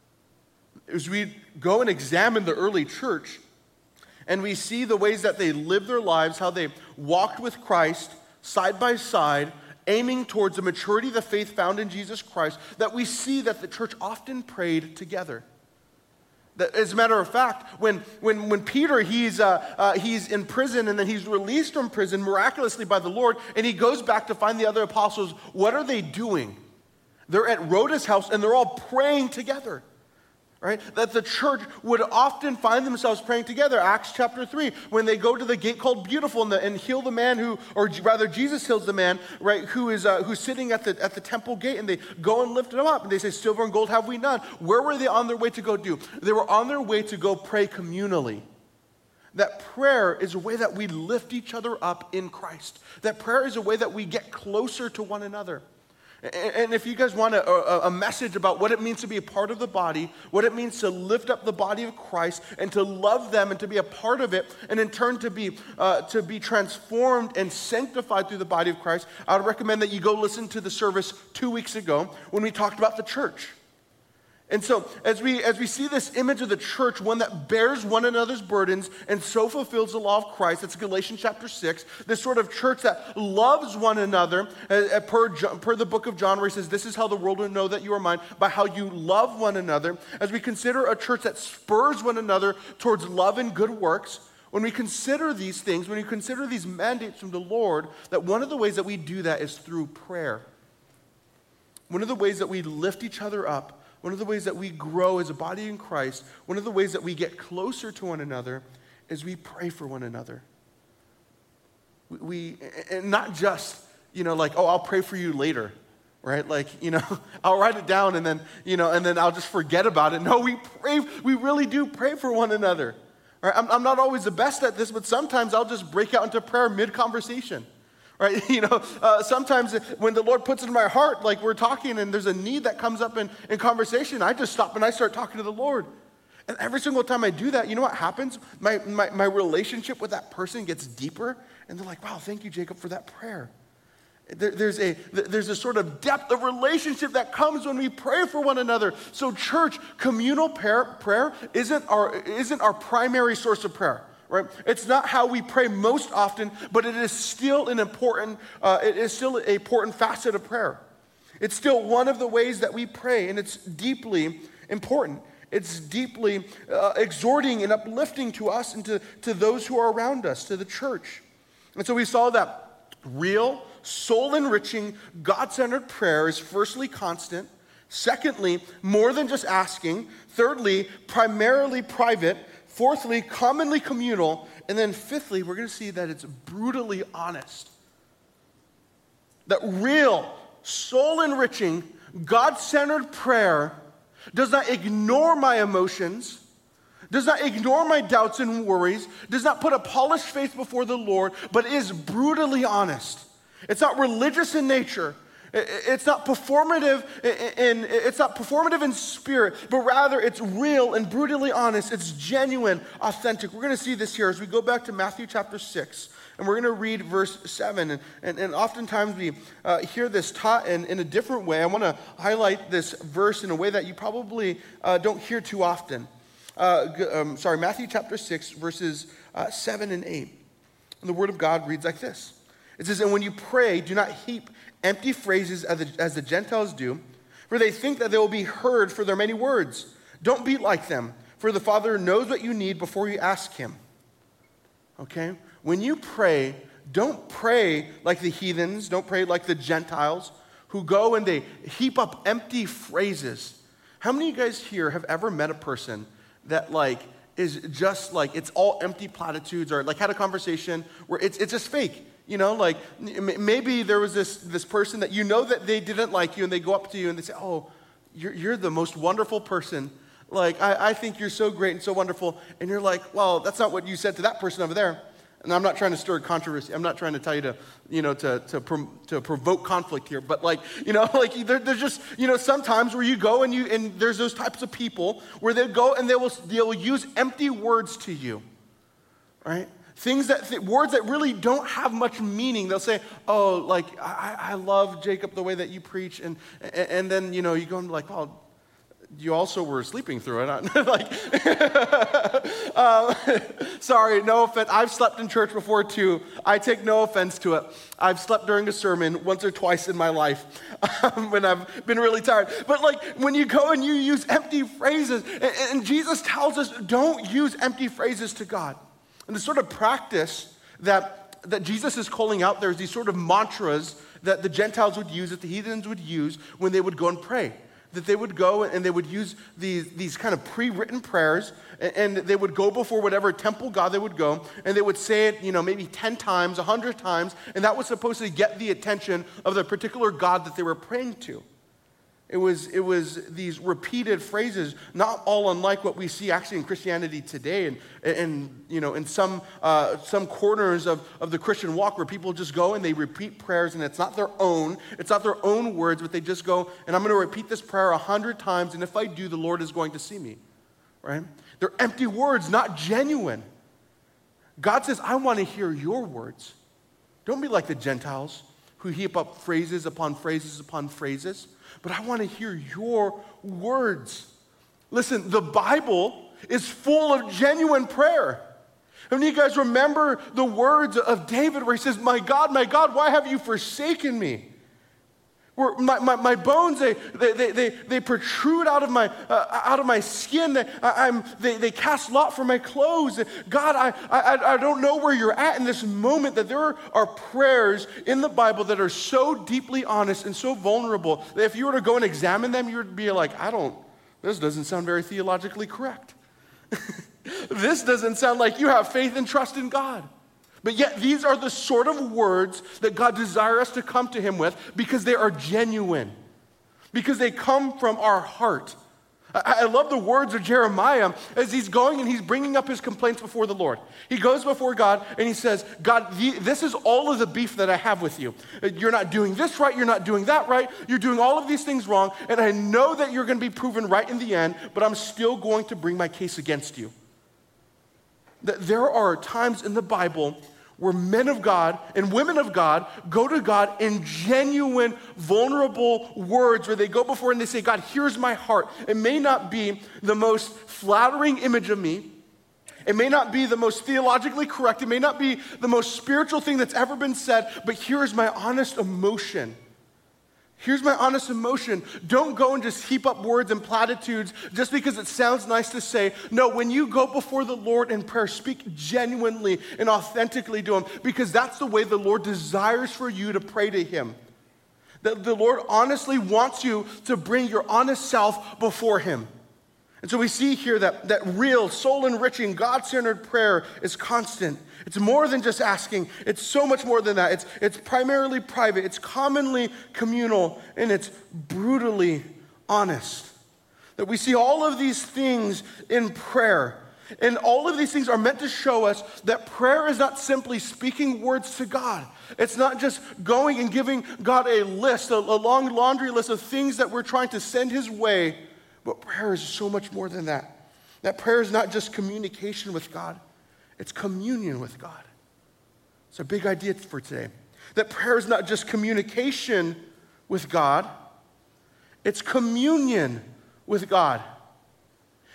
As we go and examine the early church, and we see the ways that they lived their lives, how they walked with Christ side by side, aiming towards the maturity of the faith found in Jesus Christ, that we see that the church often prayed together. That, as a matter of fact, when, when, when Peter, he's, uh, uh, he's in prison and then he's released from prison miraculously by the Lord, and he goes back to find the other apostles, what are they doing? They're at Rhoda's house and they're all praying together. Right? That the church would often find themselves praying together. Acts chapter three, when they go to the gate called Beautiful and, the, and heal the man who, or rather Jesus heals the man, right, who is uh, who's sitting at the at the temple gate, and they go and lift him up, and they say, silver and gold have we none. Where were they on their way to go do? They were on their way to go pray communally. That prayer is a way that we lift each other up in Christ. That prayer is a way that we get closer to one another. And if you guys want a, a message about what it means to be a part of the body, what it means to lift up the body of Christ and to love them and to be a part of it, and in turn to be uh, to be transformed and sanctified through the body of Christ, I would recommend that you go listen to the service two weeks ago when we talked about the church. And so as we as we see this image of the church, one that bears one another's burdens and so fulfills the law of Christ, that's Galatians chapter six, this sort of church that loves one another, uh, per, per the book of John, where he says, this is how the world will know that you are mine, by how you love one another. As we consider a church that spurs one another towards love and good works, when we consider these things, when we consider these mandates from the Lord, that one of the ways that we do that is through prayer. One of the ways that we lift each other up, one of the ways that we grow as a body in Christ, one of the ways that we get closer to one another is we pray for one another. We, we and not just, you know, like, oh, I'll pray for you later, right? Like, you know, I'll write it down and then, you know, and then I'll just forget about it. No, we pray, we really do pray for one another. Right? I'm, I'm not always the best at this, but sometimes I'll just break out into prayer mid-conversation. Right, you know, uh, sometimes when the Lord puts it in my heart, like we're talking and there's a need that comes up in, in conversation, I just stop and I start talking to the Lord. And every single time I do that, you know what happens? My, my, my relationship with that person gets deeper, and they're like, wow, thank you, Jacob, for that prayer. There, there's, a, there's a sort of depth of relationship that comes when we pray for one another. So church, communal prayer, prayer isn't, our, isn't our primary source of prayer. Right? It's not how we pray most often, but it is still an important, uh, it is still an important facet of prayer. It's still one of the ways that we pray, and it's deeply important. It's deeply uh, exhorting and uplifting to us and to, to those who are around us, to the church. And so we saw that real, soul-enriching, God-centered prayer is firstly constant. Secondly, more than just asking. Thirdly, primarily private. Fourthly, commonly communal. And then fifthly, we're going to see that it's brutally honest. That real, soul-enriching, God-centered prayer does not ignore my emotions, does not ignore my doubts and worries, does not put a polished face before the Lord, but is brutally honest. It's not religious in nature. It's not performative in, it's not performative in spirit, but rather it's real and brutally honest. It's genuine, authentic. We're going to see this here as we go back to Matthew chapter six, and we're going to read verse seven. And, and, and oftentimes we uh, hear this taught in, in a different way. I want to highlight this verse in a way that you probably uh, don't hear too often. Uh, um, sorry, Matthew chapter six, verses uh, seven and eight. And the word of God reads like this. It says, and when you pray, do not heap empty phrases as the, as the Gentiles do, for they think that they will be heard for their many words. Don't be like them, for the Father knows what you need before you ask him. Okay? When you pray, don't pray like the heathens, don't pray like the Gentiles who go and they heap up empty phrases. How many of you guys here have ever met a person that like is just like, it's all empty platitudes, or like had a conversation where it's it's just fake? You know, like maybe there was this this person that you know that they didn't like you, and they go up to you and they say, oh, you're, you're the most wonderful person. Like, I, I think you're so great and so wonderful. And you're like, well, that's not what you said to that person over there. And I'm not trying to stir controversy. I'm not trying to tell you to, you know, to to, to provoke conflict here. But like, you know, like there, there's just, you know, sometimes where you go and you and there's those types of people where they go and they will they will use empty words to you, right? Things that, th- words that really don't have much meaning. They'll say, oh, like, I, I love, Jacob, the way that you preach. And, and, and then, you know, you go and like, oh, you also were sleeping through it. like, um, sorry, no offense. I've slept in church before too. I take no offense to it. I've slept during a sermon once or twice in my life um, when I've been really tired. But like, when you go and you use empty phrases, and, and Jesus tells us, don't use empty phrases to God. And the sort of practice that, that Jesus is calling out there is these sort of mantras that the Gentiles would use, that the heathens would use when they would go and pray. That they would go and they would use these, these kind of pre-written prayers, and, and they would go before whatever temple god they would go, and they would say it, you know, maybe ten times, a hundred times, and that was supposed to get the attention of the particular god that they were praying to. It was, it was these repeated phrases, not all unlike what we see actually in Christianity today, and, and you know, in some uh, some corners of, of the Christian walk where people just go and they repeat prayers, and it's not their own, it's not their own words, but they just go, and I'm going to repeat this prayer a hundred times, and if I do, the Lord is going to see me, right? They're empty words, not genuine. God says, I want to hear your words. Don't be like the Gentiles who heap up phrases upon phrases upon phrases. But I want to hear your words. Listen, the Bible is full of genuine prayer. How many of you guys remember the words of David where he says, my God, my God, why have you forsaken me? Where my, my, my bones, they, they, they, they protrude out of my, uh, out of my skin. They, I, I'm, they, they cast lot for my clothes. God, I, I, I don't know where you're at in this moment, that there are prayers in the Bible that are so deeply honest and so vulnerable that if you were to go and examine them, you would be like, I don't, this doesn't sound very theologically correct. This doesn't sound like you have faith and trust in God. But yet these are the sort of words that God desires us to come to him with because they are genuine, because they come from our heart. I, I love the words of Jeremiah as he's going and he's bringing up his complaints before the Lord. He goes before God and he says, God, the, this is all of the beef that I have with you. You're not doing this right, you're not doing that right, you're doing all of these things wrong, and I know that you're going to be proven right in the end, but I'm still going to bring my case against you. There are times in the Bible where men of God and women of God go to God in genuine, vulnerable words where they go before and they say, God, here's my heart. It may not be the most flattering image of me. It may not be the most theologically correct. It may not be the most spiritual thing that's ever been said, but here's my honest emotion. Here's my honest emotion. Don't go and just heap up words and platitudes just because it sounds nice to say. No, when you go before the Lord in prayer, speak genuinely and authentically to him, because that's the way the Lord desires for you to pray to him. That the Lord honestly wants you to bring your honest self before him. And so we see here that, that real, soul-enriching, God-centered prayer is constant. It's more than just asking. It's so much more than that. It's, it's primarily private. It's commonly communal. And it's brutally honest. That we see all of these things in prayer. And all of these things are meant to show us that prayer is not simply speaking words to God. It's not just going and giving God a list, a, a long laundry list of things that we're trying to send his way. But prayer is so much more than that. That prayer is not just communication with God. It's communion with God. It's a big idea for today. That prayer is not just communication with God. It's communion with God.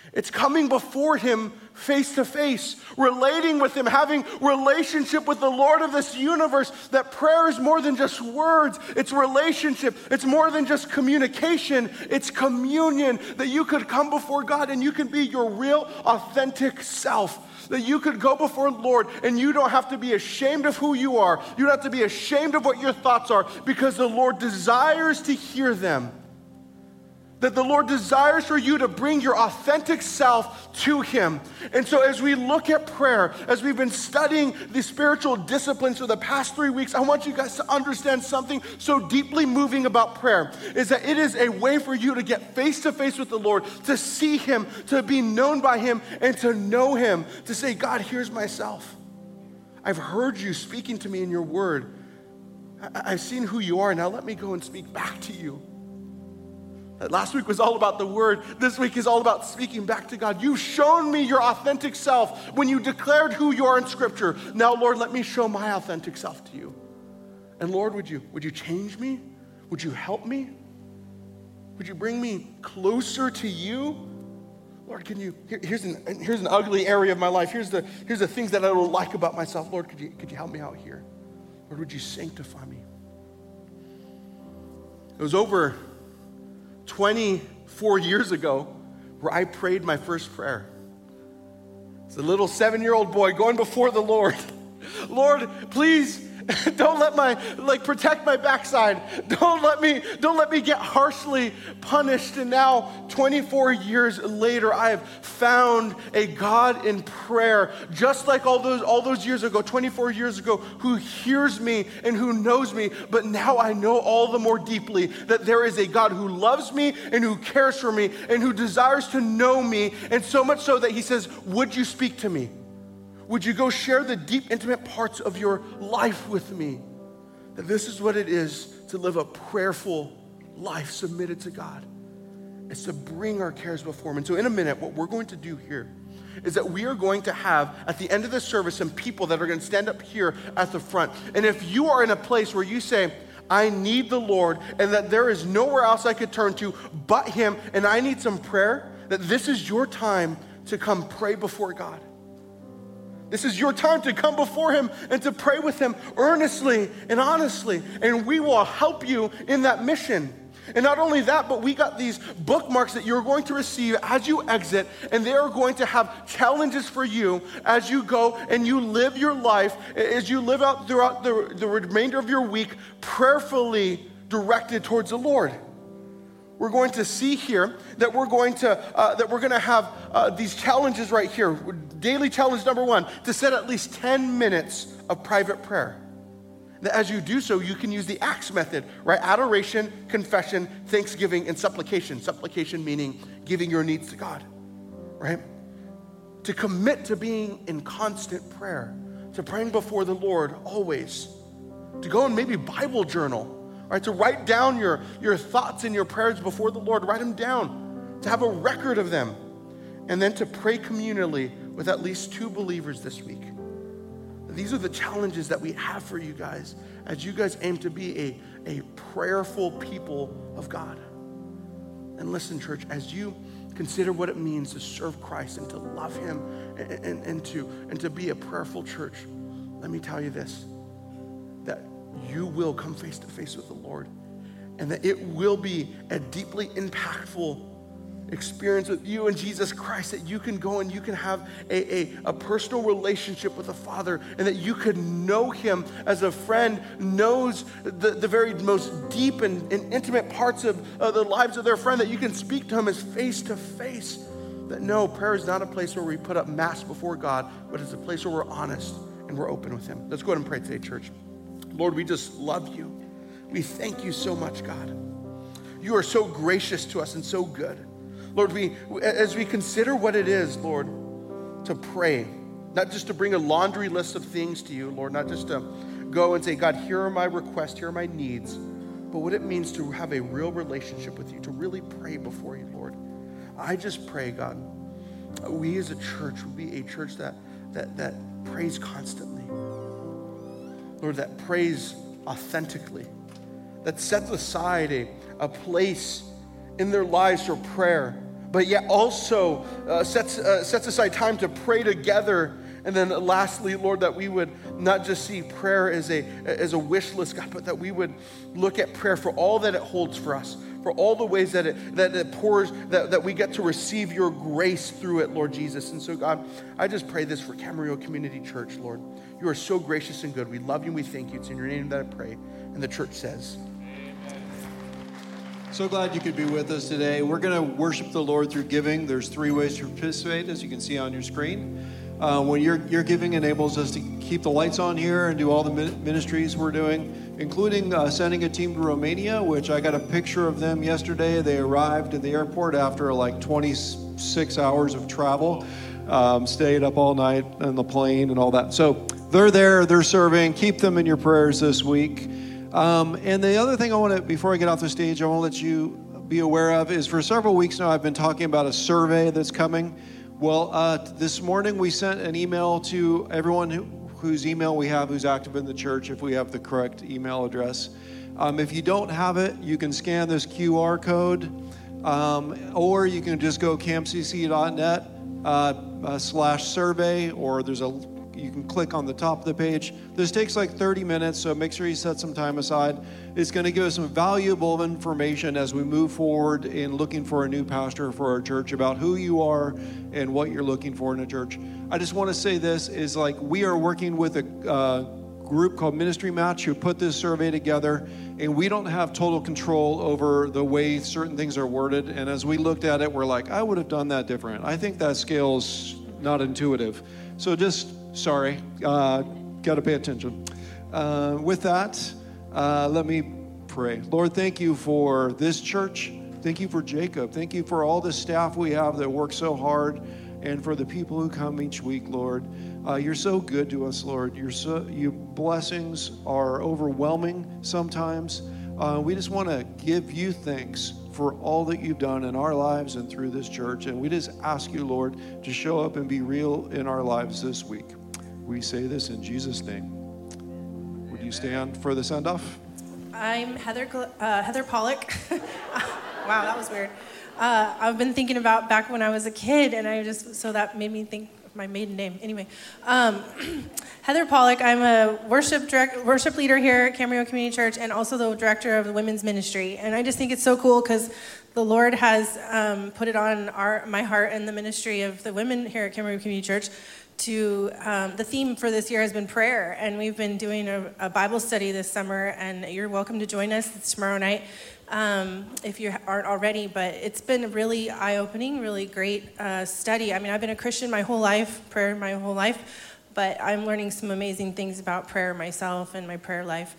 It's coming before him face to face, relating with him, having relationship with the Lord of this universe. That prayer is more than just words. It's relationship. It's more than just communication. It's communion, that you could come before God and you can be your real, authentic self. That you could go before the Lord and you don't have to be ashamed of who you are. You don't have to be ashamed of what your thoughts are, because the Lord desires to hear them. That the Lord desires for you to bring your authentic self to him. And so as we look at prayer, as we've been studying the spiritual disciplines for the past three weeks, I want you guys to understand something so deeply moving about prayer, is that it is a way for you to get face to face with the Lord, to see him, to be known by him, and to know him, to say, God, here's myself. I've heard you speaking to me in your word. I- I've seen who you are. Now let me go and speak back to you. Last week was all about the word. This week is all about speaking back to God. You've shown me your authentic self when you declared who you are in Scripture. Now, Lord, let me show my authentic self to you. And Lord, would you, would you change me? Would you help me? Would you bring me closer to you? Lord, can you, here, here's, an, here's an ugly area of my life. Here's the, here's the things that I don't like about myself. Lord, could you, could you help me out here? Lord, would you sanctify me? It was over twenty-four years ago where I prayed my first prayer. It's a little seven-year-old boy going before the Lord. Lord, please don't let my, like, protect my backside. Don't let me, don't let me get harshly punished. And now, twenty-four years later, I have found a God in prayer, just like all those, all those years ago, twenty-four years ago, who hears me and who knows me. But now I know all the more deeply that there is a God who loves me and who cares for me and who desires to know me. And so much so that he says, would you speak to me? Would you go share the deep, intimate parts of your life with me? That this is what it is to live a prayerful life submitted to God. It's to bring our cares before him. And so in a minute, what we're going to do here is that we are going to have, at the end of the service, some people that are going to stand up here at the front. And if you are in a place where you say, I need the Lord, and that there is nowhere else I could turn to but him, and I need some prayer, that this is your time to come pray before God. This is your time to come before him and to pray with him earnestly and honestly. And we will help you in that mission. And not only that, but we got these bookmarks that you're going to receive as you exit. And they are going to have challenges for you as you go and you live your life, as you live out throughout the, the remainder of your week, prayerfully directed towards the Lord. We're going to see here that we're going to uh, that we're going to have uh, these challenges right here. Daily challenge number one, to set at least ten minutes of private prayer. That as you do so, you can use the ACTS method, right? Adoration, confession, thanksgiving, and supplication. Supplication meaning giving your needs to God, right? To commit to being in constant prayer, to praying before the Lord always. To go and maybe Bible journal. Right, to write down your, your thoughts and your prayers before the Lord. Write them down, to have a record of them. And then to pray communally with at least two believers this week. These are the challenges that we have for you guys as you guys aim to be a, a prayerful people of God. And listen, church, as you consider what it means to serve Christ and to love him and, and, and, to, and to be a prayerful church, let me tell you this, that you will come face to face with the Lord, and that it will be a deeply impactful experience with you and Jesus Christ, that you can go and you can have a, a, a personal relationship with the Father, and that you could know him as a friend knows the, the very most deep and, and intimate parts of uh, the lives of their friend, that you can speak to him as face to face. That no, prayer is not a place where we put up masks before God, but it's a place where we're honest and we're open with him. Let's go ahead and pray today, church. Lord, we just love you. We thank you so much, God. You are so gracious to us and so good. Lord, we as we consider what it is, Lord, to pray, not just to bring a laundry list of things to you, Lord, not just to go and say, God, here are my requests, here are my needs, but what it means to have a real relationship with you, to really pray before you, Lord. I just pray, God, we as a church will be a church that that that prays constantly. Lord, that prays authentically, that sets aside a, a place in their lives for prayer, but yet also uh, sets, uh, sets aside time to pray together. And then lastly, Lord, that we would not just see prayer as a, as a wish list, God, but that we would look at prayer for all that it holds for us, for all the ways that it, that it pours, that, that we get to receive your grace through it, Lord Jesus. And so, God, I just pray this for Camarillo Community Church, Lord. You are so gracious and good. We love you and we thank you. It's in your name that I pray. And the church says, so glad you could be with us today. We're going to worship the Lord through giving. There's three ways to participate, as you can see on your screen. Uh, when your your giving enables us to keep the lights on here and do all the ministries we're doing, including uh, sending a team to Romania, which I got a picture of them yesterday. They arrived at the airport after like twenty-six hours of travel, um, stayed up all night on the plane and all that. So they're there, they're serving. Keep them in your prayers this week. Um, and the other thing I want to, before I get off the stage, I want to let you be aware of is for several weeks now I've been talking about a survey that's coming. Well, uh, this morning we sent an email to everyone who, whose email we have who's active in the church, if we have the correct email address. Um, if you don't have it, you can scan this Q R code, um, or you can just go camcc dot net uh, uh, slash survey, or there's a you can click on the top of the page. This takes like thirty minutes, so make sure you set some time aside. It's going to give us some valuable information as we move forward in looking for a new pastor for our church about who you are and what you're looking for in a church. I just want to say this is like we are working with a uh, group called Ministry Match who put this survey together, and we don't have total control over the way certain things are worded. And as we looked at it, we're like, I would have done that different. I think that scale's not intuitive. So just sorry, uh, got to pay attention. Uh, with that, uh, let me pray. Lord, thank you for this church. Thank you for Jacob. Thank you for all the staff we have that work so hard, and for the people who come each week, Lord. Uh, you're so good to us, Lord. You're so, your blessings are overwhelming sometimes. Uh, we just want to give you thanks for all that you've done in our lives and through this church. And we just ask you, Lord, to show up and be real in our lives this week. We say this in Jesus' name. Would you stand for the send-off? I'm Heather uh, Heather Pollock. Wow, that was weird. Uh, I've been thinking about back when I was a kid, and I just, so that made me think of my maiden name. Anyway, um, Heather Pollock, I'm a worship direct, worship leader here at Camarillo Community Church, and also the director of the women's ministry. And I just think it's so cool because the Lord has um, put it on our my heart and the ministry of the women here at Camarillo Community Church to, um, the theme for this year has been prayer, and we've been doing a, a Bible study this summer, and you're welcome to join us. It's tomorrow night. Um, if you aren't already, but it's been a really eye-opening, really great uh, study. I mean, I've been a Christian my whole life, prayer my whole life, but I'm learning some amazing things about prayer myself and my prayer life.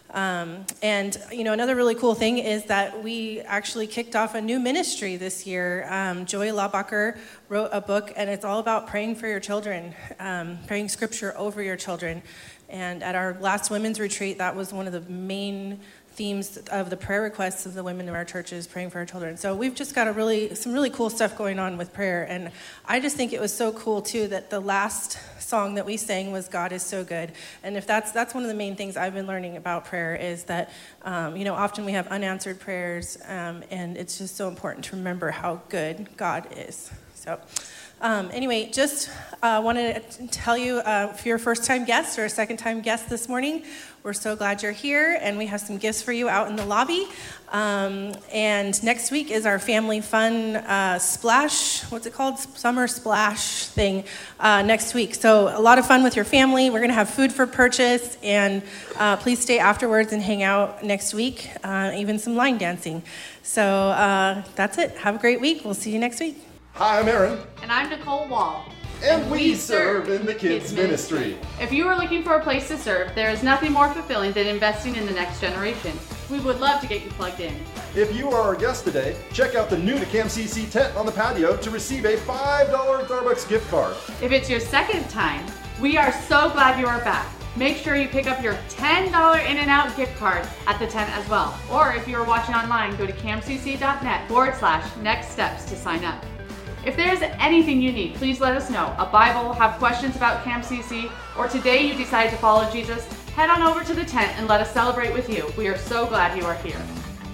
Um, and, you know, another really cool thing is that we actually kicked off a new ministry this year. Um, Joy Laubacher wrote a book, and it's all about praying for your children, um, praying scripture over your children. And at our last women's retreat, that was one of the main themes of the prayer requests of the women in our churches, praying for our children. So we've just got a really some really cool stuff going on with prayer. And I just think it was so cool too that the last song that we sang was God is so good. And if that's that's one of the main things I've been learning about prayer is that um, you know, often we have unanswered prayers, um, and it's just so important to remember how good God is. So Um, anyway, just uh, wanted to tell you, uh, if you're a first-time guest or a second-time guest this morning, we're so glad you're here, and we have some gifts for you out in the lobby. Um, and next week is our family fun uh, splash, what's it called? Summer splash thing uh, next week. So a lot of fun with your family. We're going to have food for purchase, and uh, please stay afterwards and hang out next week, uh, even some line dancing. So uh, that's it. Have a great week. We'll see you next week. Hi, I'm Aaron. And I'm Nicole Wall. And we serve in the kids ministry. If you are looking for a place to serve, there is nothing more fulfilling than investing in the next generation. We would love to get you plugged in. If you are our guest today, check out the new to Cam C C tent on the patio to receive a five dollar Starbucks gift card. If it's your second time, we are so glad you are back. Make sure you pick up your ten dollar In-N-Out gift card at the tent as well. Or if you are watching online, go to camcc.net forward slash next steps to sign up. If there's anything you need, please let us know. A Bible, have questions about Camp C C, or today you decide to follow Jesus, head on over to the tent and let us celebrate with you. We are so glad you are here.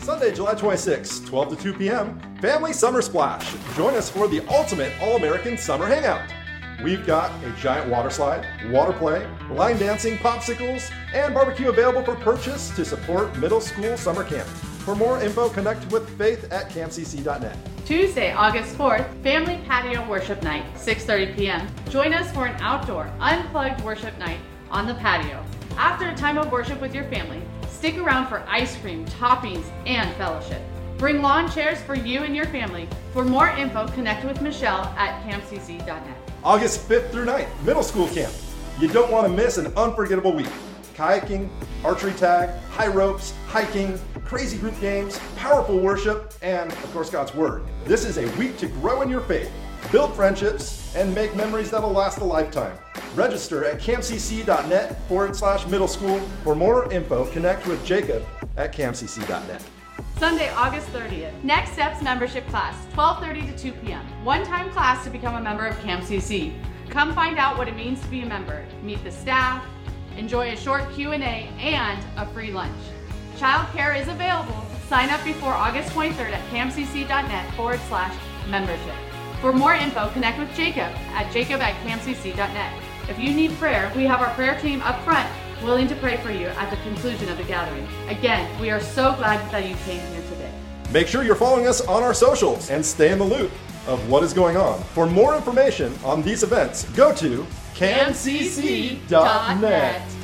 Sunday, July twenty-sixth, twelve to two p.m., Family Summer Splash. Join us for the ultimate All-American Summer Hangout. We've got a giant water slide, water play, line dancing, popsicles, and barbecue available for purchase to support middle school summer camp. For more info, connect with Faith at camp c c dot net. Tuesday, August fourth, Family Patio Worship Night, six thirty p.m. Join us for an outdoor, unplugged worship night on the patio. After a time of worship with your family, stick around for ice cream, toppings, and fellowship. Bring lawn chairs for you and your family. For more info, connect with Michelle at camp c c dot net. August fifth through ninth, middle school camp. You don't want to miss an unforgettable week. Kayaking, archery tag, high ropes, hiking, crazy group games, powerful worship, and of course God's Word. This is a week to grow in your faith, build friendships, and make memories that'll last a lifetime. Register at campcc.net forward slash middle school. For more info, connect with Jacob at campcc dot net. Sunday, August thirtieth, Next Steps membership class, twelve thirty to two p.m. One-time class to become a member of Camp C C. Come find out what it means to be a member, meet the staff, enjoy a short Q and A, and a free lunch. Childcare is available. Sign up before August twenty-third at campcc.net forward slash membership. For more info, connect with Jacob at jacob at campcc dot net. If you need prayer, we have our prayer team up front willing to pray for you at the conclusion of the gathering. Again, we are so glad that you came here today. Make sure you're following us on our socials and stay in the loop of what is going on. For more information on these events, go to camp c c dot net.